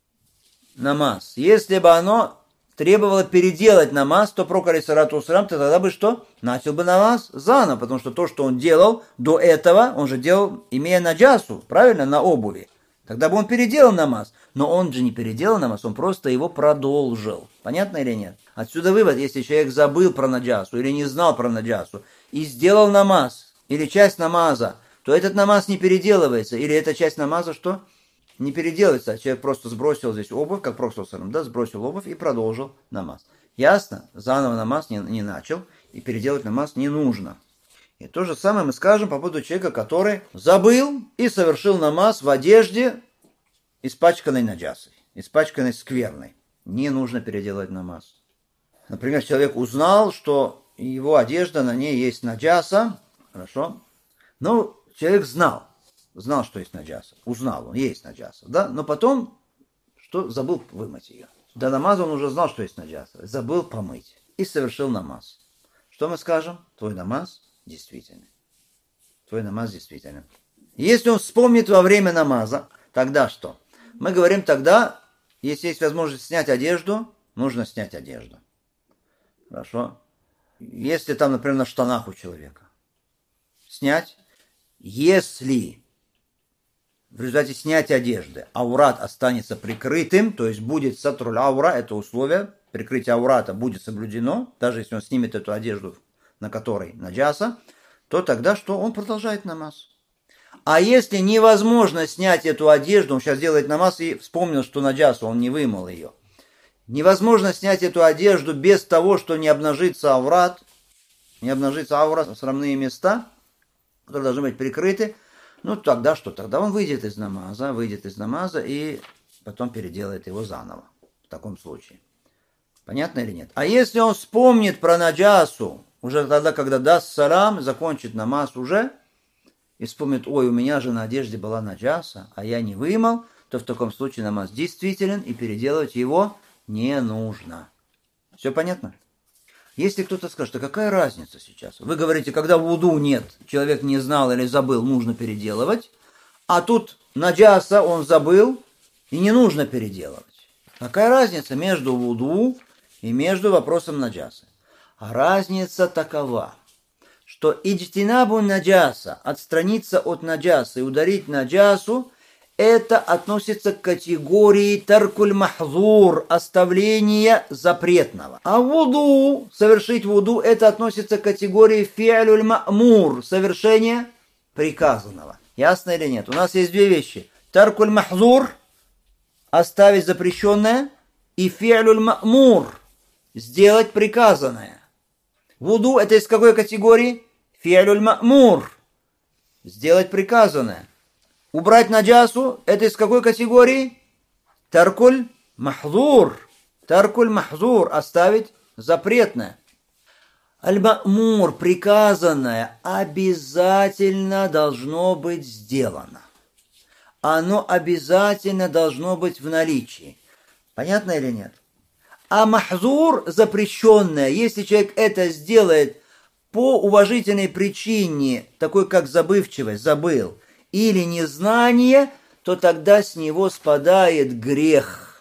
намаз, если бы оно требовало переделать намаз, то пророк, алейхиссалату вассалам, то тогда бы что? Начал бы намаз заново, потому что то, что он делал до этого, он же делал, имея наджасу, правильно, на обуви. Тогда бы он переделал намаз. Но он же не переделал намаз, он просто его продолжил. Понятно или нет? Отсюда вывод, если человек забыл про наджасу или не знал про наджасу и сделал намаз, или часть намаза, то этот намаз не переделывается, или эта часть намаза что? Не переделывается. Человек просто сбросил здесь обувь, как пророк, да, сбросил обувь и продолжил намаз. Ясно? Заново намаз не, не начал, и переделать намаз не нужно. И то же самое мы скажем по поводу человека, который забыл и совершил намаз в одежде, испачканной наджасой, испачканной скверной. Не нужно переделать намаз. Например, человек узнал, что его одежда, на ней есть наджаса, хорошо, но человек знал, знал, что есть наджаса, узнал, он есть наджаса, да, но потом, что забыл вымыть ее. До намаза он уже знал, что есть наджаса, забыл помыть и совершил намаз. Что мы скажем? Твой намаз действительный. Твой намаз действительный. Если он вспомнит во время намаза, тогда что? Мы говорим тогда, если есть возможность снять одежду, нужно снять одежду. Хорошо? Если там, например, на штанах у человека. Снять. Если в результате снятия одежды аурат останется прикрытым, то есть будет сатруль аура, это условие, прикрытие аурата будет соблюдено, даже если он снимет эту одежду, на которой наджаса, то тогда что? Он продолжает намаз. А если невозможно снять эту одежду, он сейчас делает намаз и вспомнил, что наджасу, он не вымыл ее. Невозможно снять эту одежду без того, что не обнажится аврат, не обнажится аура, срамные места, которые должны быть прикрыты. Ну, тогда что? Тогда он выйдет из намаза, выйдет из намаза и потом переделает его заново. В таком случае. Понятно или нет? А если он вспомнит про наджасу, уже тогда, когда даст салам, закончит намаз уже, и вспомнит, ой, у меня же на одежде была наджаса, а я не вымыл, то в таком случае намаз действителен, и переделывать его не нужно. Все понятно? Если кто-то скажет, а какая разница сейчас? Вы говорите, когда вуду нет, человек не знал или забыл, нужно переделывать, а тут наджаса он забыл, и не нужно переделывать. Какая разница между вуду и между вопросом наджасы? А разница такова, что иджтинабу наджаса, отстраниться от наджасы и ударить наджасу, это относится к категории таркуль махзур, оставление запретного. А вуду, совершить вуду, это относится к категории фи'люль ма'мур, совершение приказанного. Ясно или нет? У нас есть две вещи. Таркуль махзур, оставить запрещенное, и фи'люль ма'мур, сделать приказанное. Вуду это из какой категории? Фи'люль ма'мур, сделать приказанное. Убрать наджасу, это из какой категории? Таркуль махзур. Таркуль махзур, оставить запретное. Аль-ма'мур, приказанное, обязательно должно быть сделано. Оно обязательно должно быть в наличии. Понятно или нет? А махзур, запрещенное, если человек это сделает по уважительной причине, такой как забывчивость, забыл, или незнание, то тогда с него спадает грех.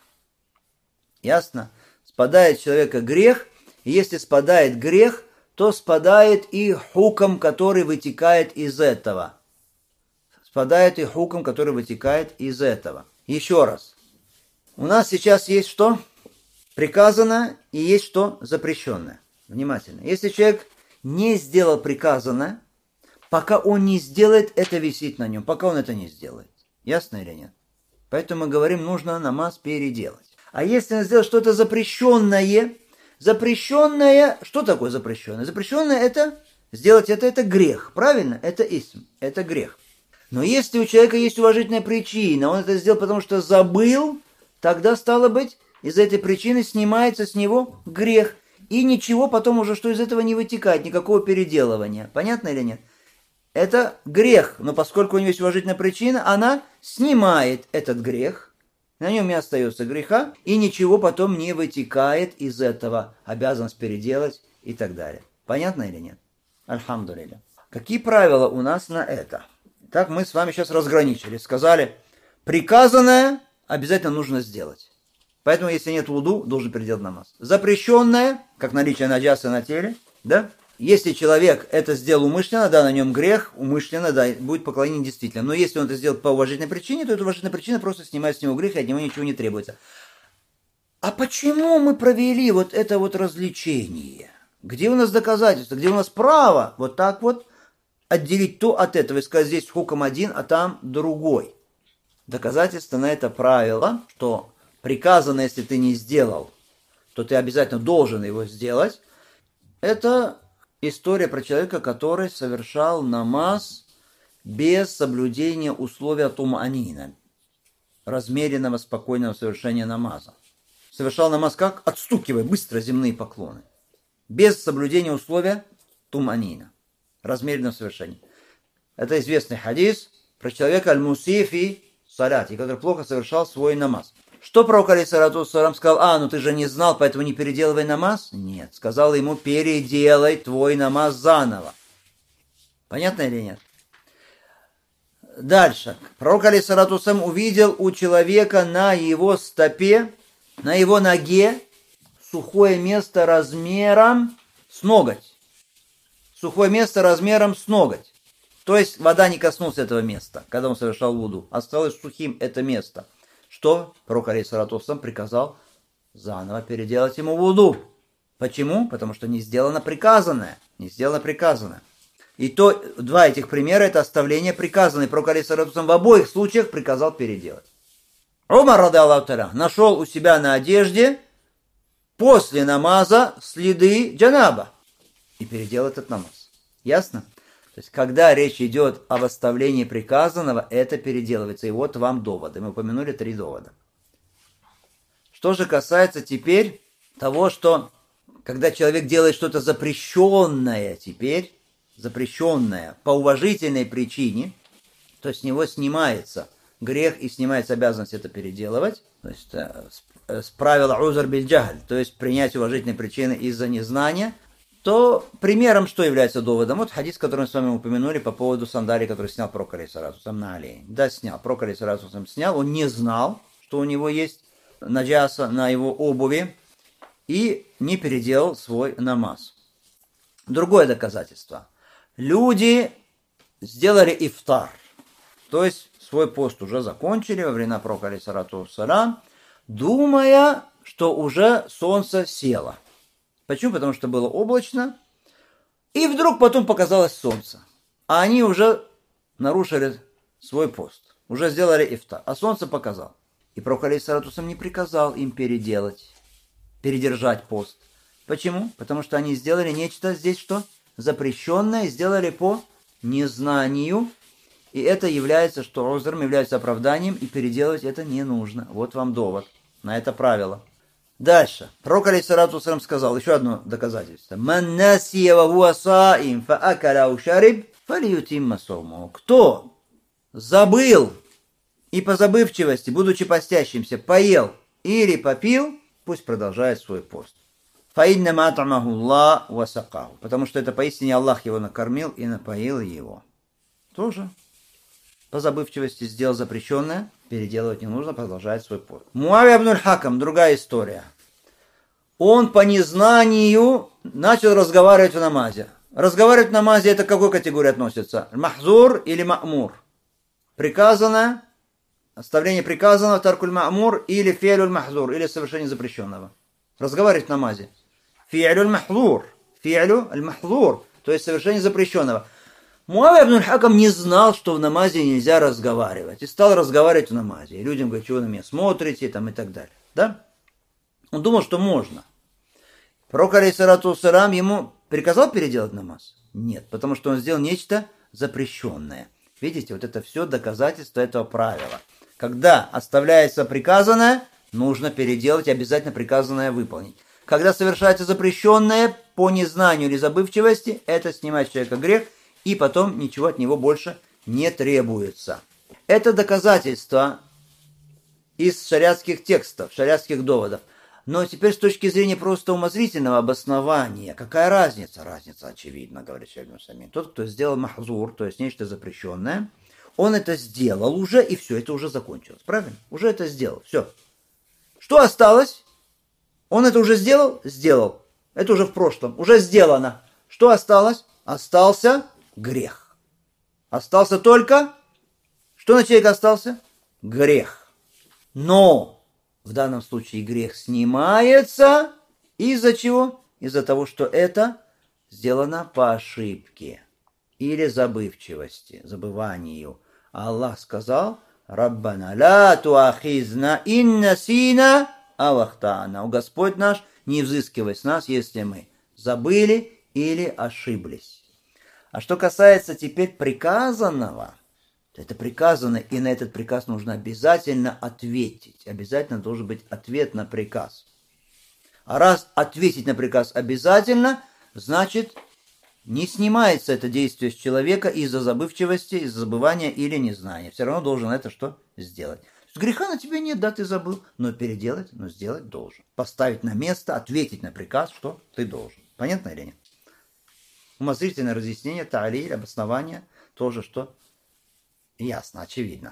Ясно? Спадает с человека грех, и если спадает грех, то спадает и хукм, который вытекает из этого. Спадает и хукм, который вытекает из этого. Еще раз. У нас сейчас есть что? приказано и есть что? Запрещенное. Внимательно. Если человек не сделал приказанное, пока он не сделает, это висит на нем, пока он это не сделает. Ясно или нет? Поэтому мы говорим, нужно намаз переделать. А если он сделал что-то запрещенное, запрещенное, что такое запрещенное? Запрещенное это, сделать это, это грех, правильно? Это исм, это грех. Но если у человека есть уважительная причина, он это сделал, потому что забыл, тогда, стало быть, из этой причины снимается с него грех. И ничего потом уже, что из этого не вытекает, никакого переделывания. Понятно или нет? Это грех, но поскольку у него есть уважительная причина, она снимает этот грех, на нем не остается греха, и ничего потом не вытекает из этого, обязанность переделать и так далее. Понятно или нет? Альхамдулилля. Какие правила у нас на это? Так мы с вами сейчас разграничили. Сказали, приказанное обязательно нужно сделать. Поэтому, если нет вуду, должен переделать намаз. Запрещенное, как наличие наджаса на теле, да? Если человек это сделал умышленно, да, на нем грех, умышленно, да, будет поклонение действительно. Но если он это сделал по уважительной причине, то эта уважительная причина просто снимает с него грех, и от него ничего не требуется. А почему мы провели вот это вот развлечение? Где у нас доказательства? Где у нас право вот так вот отделить то от этого и сказать, здесь хуком один, а там другой? Доказательство на это правило, что приказано, если ты не сделал, то ты обязательно должен его сделать. Это история про человека, который совершал намаз без соблюдения условия туманина, размеренного, спокойного совершения намаза. Совершал намаз как? Отстукивая быстро земные поклоны. Без соблюдения условия туманина, размеренного совершения. Это известный хадис про человека аль-мусифи саляти, который плохо совершал свой намаз. Что пророк алейхиссалату вассалам сказал? А, ну ты же не знал, поэтому не переделывай намаз? Нет, сказал ему, переделай твой намаз заново. Понятно или нет? Дальше. Пророк алейхиссалату вассалам увидел у человека на его стопе, на его ноге сухое место размером с ноготь. Сухое место размером с ноготь. То есть вода не коснулась этого места, когда он совершал вуду. Осталось сухим это место. Что пророк алейхиссалату вассалам приказал заново переделать ему вуду. Почему? Потому что не сделано приказанное. Не сделано приказанное. И то, два этих примера, это оставление приказанное. Пророк алейхиссалату вассалам в обоих случаях приказал переделать. Умар, ради Аллаху та'аля, нашел у себя на одежде после намаза следы джанаба. И переделал этот намаз. Ясно? То есть, когда речь идет об оставлении приказанного, это переделывается. И вот вам доводы. Мы упомянули три довода. Что же касается теперь того, что когда человек делает что-то запрещенное теперь, запрещенное по уважительной причине, то с него снимается грех и снимается обязанность это переделывать. То есть, с правила узр биль-джахль, то есть принять уважительные причины из-за незнания, то примером что является доводом? Вот хадис, который мы с вами упомянули по поводу сандалий, который снял пророк алейхиссалату вассалам на Али. Да, снял. Пророк алейхиссалату вассалам снял. Он не знал, что у него есть наджаса на его обуви и не переделал свой намаз. Другое доказательство. Люди сделали ифтар, то есть свой пост уже закончили во времена пророка алейхиссалату вассалам, думая, что уже солнце село. Почему? Потому что было облачно, и вдруг потом показалось солнце. А они уже нарушили свой пост, уже сделали ифтар, а солнце показал. И пророк алейхиссалату вассалам не приказал им переделать, передержать пост. Почему? Потому что они сделали нечто здесь что? Запрещенное, сделали по незнанию, и это является, что узром является оправданием, и переделывать это не нужно. Вот вам довод на это правило. Дальше. Пророк алейхиссалату вассалам сказал, еще одно доказательство. «Ман насия ва хуа саим фа акаля ау шариб фалиютимма саумуху». Кто забыл и по забывчивости, будучи постящимся, поел или попил, пусть продолжает свой пост. «Фаиннама ат'амаху Аллах ва сакаху». Потому что это поистине Аллах его накормил и напоил его. Тоже по забывчивости сделал запрещенное, переделывать не нужно, продолжает свой пост. Муавия ибн аль-Хакам, другая история. Он по незнанию начал разговаривать в намазе. Разговаривать в намазе, это к какой категории относится? Махзур или ма'мур? Приказано, оставление приказанного, таркуль ма'мур, или фейлюль махзур, или совершение запрещенного. Разговаривать в намазе. Фи'лю аль-махзур. Фи'лю аль-махзур. То есть совершение запрещенного. Муавия ибн аль-Хакам не знал, что в намазе нельзя разговаривать. И стал разговаривать в намазе. И людям говорит, чего вы на меня смотрите, там, и так далее. Да? Он думал, что можно. Пророк, алейхиссалату вассалам, ему приказал переделать намаз? Нет, потому что он сделал нечто запрещенное. Видите, вот это все доказательство этого правила. Когда оставляется приказанное, нужно переделать и обязательно приказанное выполнить. Когда совершается запрещенное по незнанию или забывчивости, это снимает с человека грех, и потом ничего от него больше не требуется. Это доказательство из шариатских текстов, шариатских доводов. Но теперь с точки зрения просто умозрительного обоснования, какая разница? Разница очевидна, говорит Шейх ибн Усаймин. Тот, кто сделал махзур, то есть нечто запрещенное, он это сделал уже, и все, это уже закончилось. Правильно? Уже это сделал. Все. Что осталось? Он это уже сделал? Сделал. Это уже в прошлом. Уже сделано. Что осталось? Остался грех. Остался только... Что на человеке остался? Грех. Но в данном случае грех снимается из-за чего? Из-за того, что это сделано по ошибке или забывчивости, забыванию. А Аллах сказал: «Раббана ла туахизна инна сина авахтана». О Господь наш, не взыскивай с нас, если мы забыли или ошиблись. А что касается теперь приказанного, то это приказано, и на этот приказ нужно обязательно ответить. Обязательно должен быть ответ на приказ. А раз ответить на приказ обязательно, значит, не снимается это действие с человека из-за забывчивости, из-за забывания или незнания. Все равно должен это что? Сделать. Греха на тебе нет, да, ты забыл, но переделать, но сделать должен. Поставить на место, ответить на приказ, что ты должен. Понятно или нет? Умозрительное разъяснение, та'лиль, обоснование, тоже что? Ясно, очевидно.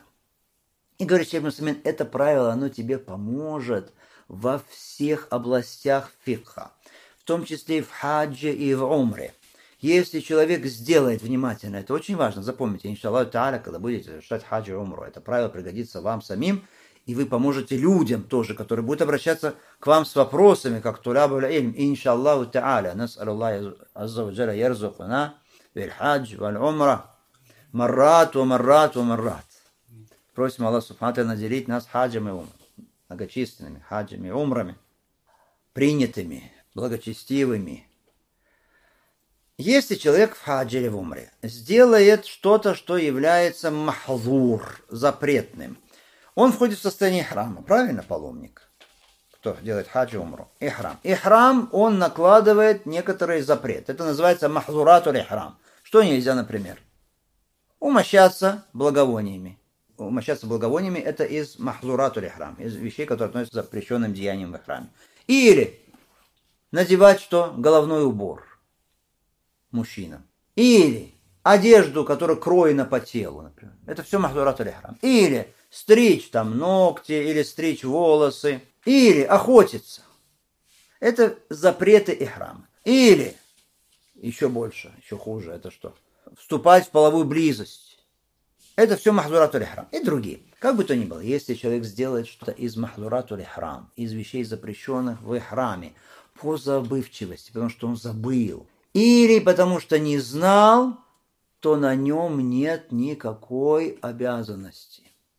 И говорит Шейх ибн Усаймин, это правило, оно тебе поможет во всех областях фикха, в том числе и в хаджи и в умре. Если человек сделает внимательно, это очень важно, запомните, иншаллаху та'аля, когда будете совершать хаджи и умру, это правило пригодится вам самим, и вы поможете людям тоже, которые будут обращаться к вам с вопросами, как тулябу иль-илм, иншаллаху та'аля, нас'алю Аллах азза ва джалля ярзукуна биль хадж валь умра, маррат ва маррат ва маррат. Просим Аллах субхану ва тааля наделить нас хаджами и умрами, многочисленными хаджами и умрами, принятыми, благочестивыми. Если человек в хаджи или в умре сделает что-то, что является махзур, запретным, он входит в состояние ихрама, правильно, паломник? Кто делает хаджи и умру? Ихрам. Ихрам, он накладывает некоторые запреты. Это называется махзуратуль ихрам. Что нельзя, например? Умощаться благовониями. Умощаться благовониями – это из махзуратуль ихрам, из вещей, которые относятся к запрещенным деяниям в ихраме. Или надевать что? Головной убор мужчинам. Или одежду, которая кроена по телу, например. Это все махзуратуль ихрам. Или стричь там ногти, или стричь волосы, или охотиться. Это запреты ихрама. Или, еще больше, еще хуже, это что? Вступать в половую близость. Это все махзуратуль ихрам. И другие. Как бы то ни было, если человек сделает что-то из махзуратуль ихрам, из вещей, запрещенных в ихраме, по забывчивости, потому что он забыл, или потому что не знал, то на нем нет никакой обязанности.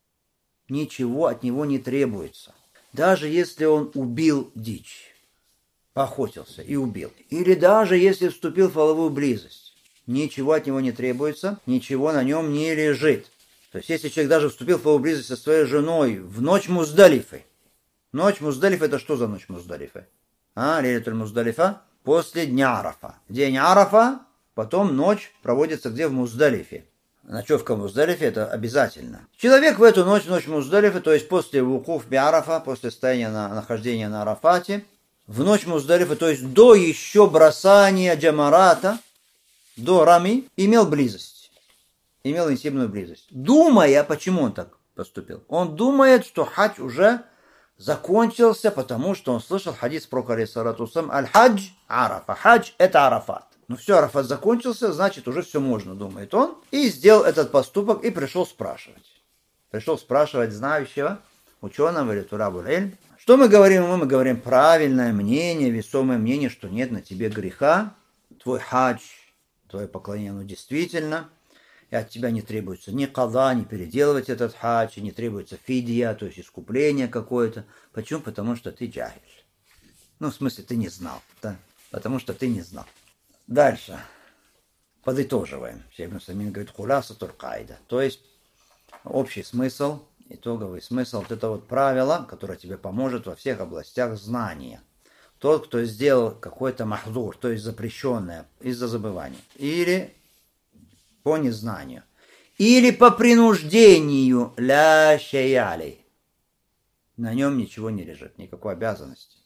Ничего от него не требуется. Даже если он убил дичь, поохотился и убил. Или даже если вступил в половую близость, ничего от него не требуется, ничего на нем не лежит. То есть, если человек даже вступил в половую близость со своей женой в ночь Муздалифы. Ночь Муздалифы – это что за ночь Муздалифы? А, Лейлатуль Муздалифа? После дня Арафа. День Арафа, потом ночь проводится где? В Муздалифе. Ночевка в Муздалифе – это обязательно. Человек в эту ночь, ночь Муздалифы, то есть после вукуф би Арафа, после стояния на нахождения на Арафате, в ночь Муздалифы, то есть до еще бросания джамарата, до рами, имел близость. Имел интимную близость. Думая, почему он так поступил? Он думает, что хадж уже закончился, потому что он слышал хадис про алейхиссалату вассалам: аль-хадж Арафа. Хадж – это Арафат. Ну все, Арафат закончился, значит, уже все можно, думает он. И сделал этот поступок и пришел спрашивать. Пришел спрашивать знающего, ученого или тулябуль иль, Что мы говорим? Мы, мы говорим правильное мнение, весомое мнение, что нет на тебе греха, твой хадж, твое поклонение, оно действительно, и от тебя не требуется ни када, ни переделывать этот хадж, и не требуется фидия, то есть искупление какое-то. Почему? Потому что ты джахиль. Ну, в смысле, ты не знал, да? Потому что ты не знал. Дальше. Подытоживаем. Шейх ибн Усаймин говорит, хуласатуль каида. То есть, общий смысл, итоговый смысл, вот это вот правило, которое тебе поможет во всех областях знания. Тот, кто сделал какой-то махдур, то есть запрещенное из-за забывания, или по незнанию, или по принуждению, ля шейали, на нем ничего не лежит, никакой обязанности.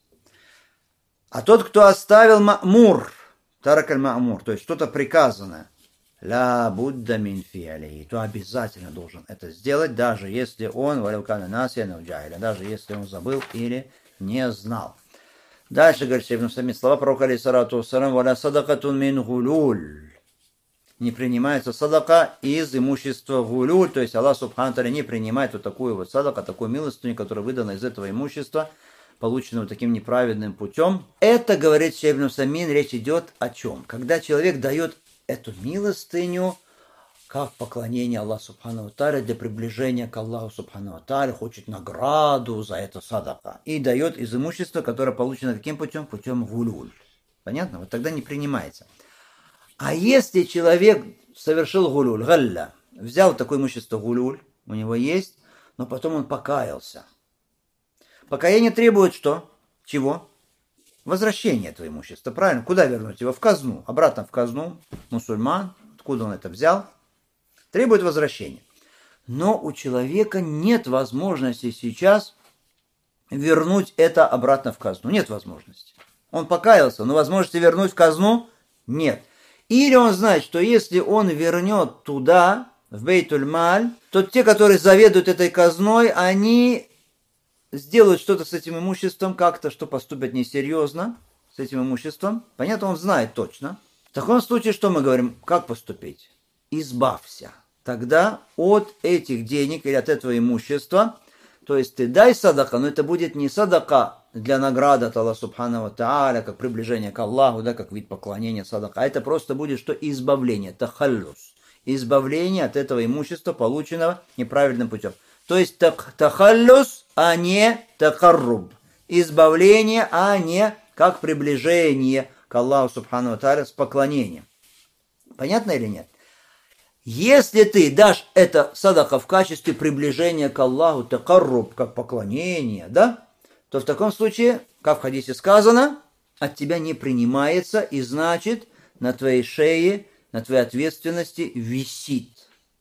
А тот, кто оставил ма'мур, таракаль ма'мур, то есть что-то приказанное, ля будда мин фи'алихи, то обязательно должен это сделать, даже если он, валюкана насия науджахиля, даже если он забыл или не знал. Дальше, говорит Шейх ибн Усаймин, слова пророка алейхиссалату вассалям, валя садакатун мин гулюль. Не принимается садака из имущества гулюль, то есть Аллах субхану тааля не принимает вот такую вот садака, такую милостыню, которая выдана из этого имущества, полученного таким неправедным путем. Это, говорит Шейх ибн Усаймин, речь идет о чем? Когда человек дает эту милостыню, как поклонение Аллаху субхану тааля для приближения к Аллаху субхану тааля, хочет награду за это садака. И дает из имущества, которое получено каким путем? Путем гулюль. Понятно? Вот тогда не принимается. А если человек совершил гулюль, галля, взял такое имущество гулюль, у него есть, но потом он покаялся. Покаяние требует что? Чего? Возвращение этого имущества. Правильно? Куда вернуть его? В казну. Обратно в казну. Мусульман. Откуда он это взял? Требует возвращения. Но у человека нет возможности сейчас вернуть это обратно в казну. Нет возможности. Он покаялся, но возможности вернуть в казну нет. Или он знает, что если он вернет туда, в Бейтуль-Маль, то те, которые заведуют этой казной, они сделают что-то с этим имуществом как-то, что поступят несерьезно с этим имуществом. Понятно, он знает точно. В таком случае, что мы говорим? Как поступить? Избавься. Тогда от этих денег или от этого имущества, то есть ты дай садака, но это будет не садака для награды от Аллаха субхану ва тааля, как приближение к Аллаху, да, как вид поклонения садака, а это просто будет что? Избавление, тахаллюс. Избавление от этого имущества, полученного неправильным путем. То есть тахаллюс, а не такарруб. Избавление, а не как приближение к Аллаху субхану ва тааля с поклонением. Понятно или нет? Если ты дашь это садака в качестве приближения к Аллаху, такарруб, как поклонение, да, то в таком случае, как в хадисе сказано, от тебя не принимается, и значит, на твоей шее, на твоей ответственности висит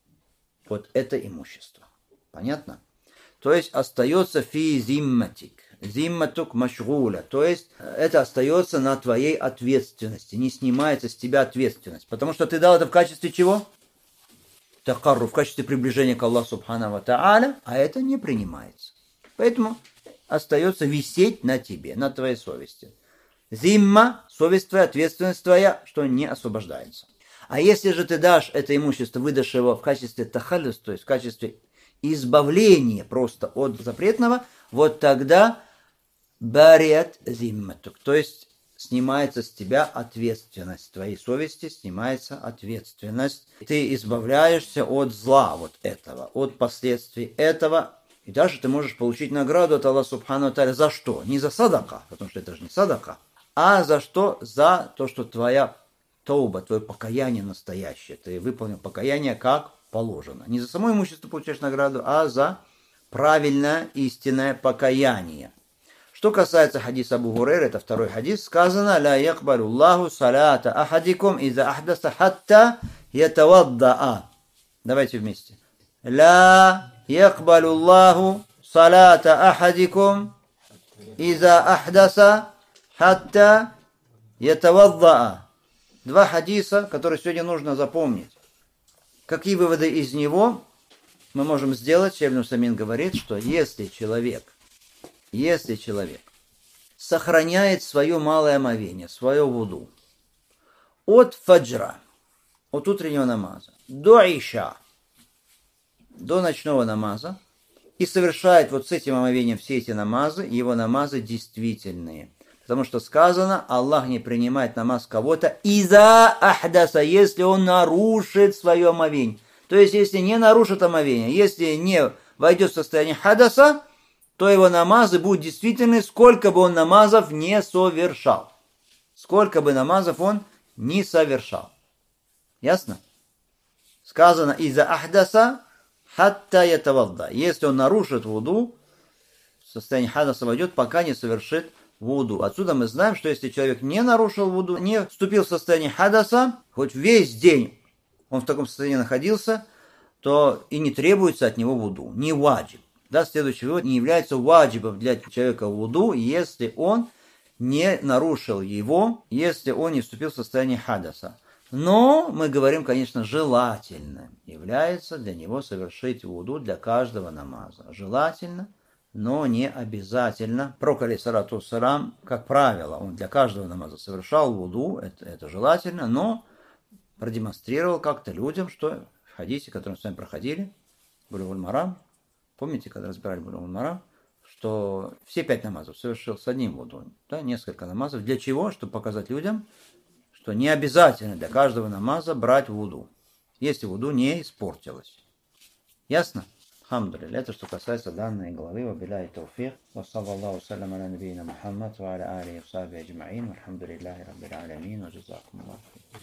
вот это имущество. Понятно? То есть остается фи зимматик, зимматук машгуля, то есть это остается на твоей ответственности, не снимается с тебя ответственность, потому что ты дал это в качестве чего? Такарру, в качестве приближения к Аллаху субхану ва тааля, а это не принимается. Поэтому остается висеть на тебе, на твоей совести. Зимма, совесть твоя, ответственность твоя, что не освобождается. А если же ты дашь это имущество, выдашь его в качестве тахаллюс, то есть в качестве избавления просто от запретного, вот тогда бариат зимматук, то есть снимается с тебя ответственность, твоей совести снимается ответственность. Ты избавляешься от зла вот этого, от последствий этого. И даже ты можешь получить награду от Аллаха субхану ва тааля за что? Не за садака, потому что это же не садака, а за что? За то, что твоя тауба, твое покаяние настоящее. Ты выполнил покаяние как положено. Не за само имущество получаешь награду, а за правильное истинное покаяние. Что касается хадиса Абу Хурейры, это второй хадис, сказано: «Ла якбалу Аллаху салата ахадикум иза ахдаса хатта ятаваддаа». Давайте вместе. «Ла якбалу Аллаху салата ахадикум иза ахдаса хатта ятаваддаа». Два хадиса, которые сегодня нужно запомнить. Какие выводы из него мы можем сделать? Шейх ибн Усаймин говорит, что если человек Если человек сохраняет свое малое омовение, свое вуду от фаджра, от утреннего намаза, до иша, до ночного намаза, и совершает вот с этим омовением все эти намазы, его намазы действительные. Потому что сказано, Аллах не принимает намаз кого-то из-за ахдаса, если он нарушит свое омовение. То есть, если не нарушит омовение, если не войдет в состояние хадаса, то его намазы будут действительны, сколько бы он намазов не совершал. Сколько бы намазов он не совершал. Ясно? Сказано, из-за ахдаса хатта ятавадда. Если он нарушит вуду, в состояние хадаса войдет, пока не совершит вуду. Отсюда мы знаем, что если человек не нарушил вуду, не вступил в состояние хадаса, хоть весь день он в таком состоянии находился, то и не требуется от него вуду. Не ваджиб. Да, следующий вывод, не является ваджибом для человека вуду, если он не нарушил его, если он не вступил в состояние хадаса. Но, мы говорим, конечно, желательно является для него совершить вуду для каждого намаза. Желательно, но не обязательно. Пророк, алейхиссалату вассалям, как правило, он для каждого намаза совершал вуду, это, это желательно, но продемонстрировал как-то людям, что в хадисе, который мы с вами проходили, Булугуль Марам, помните, когда разбирали Булугуль Марам, что все пять намазов совершил с одним вуду, да, несколько намазов. Для чего? Чтобы показать людям, что не обязательно для каждого намаза брать вуду, если вуду не испортилось. Ясно? Алхамдулилля. Это что касается данной главы. Вабилляхи тауфик. Ва саллаллаху салям аля набийна Мухаммад ва аля алихи ва сахбихи аджмаин. Алхамдулиллахи раббил алямин. Ва джазакумуллаху.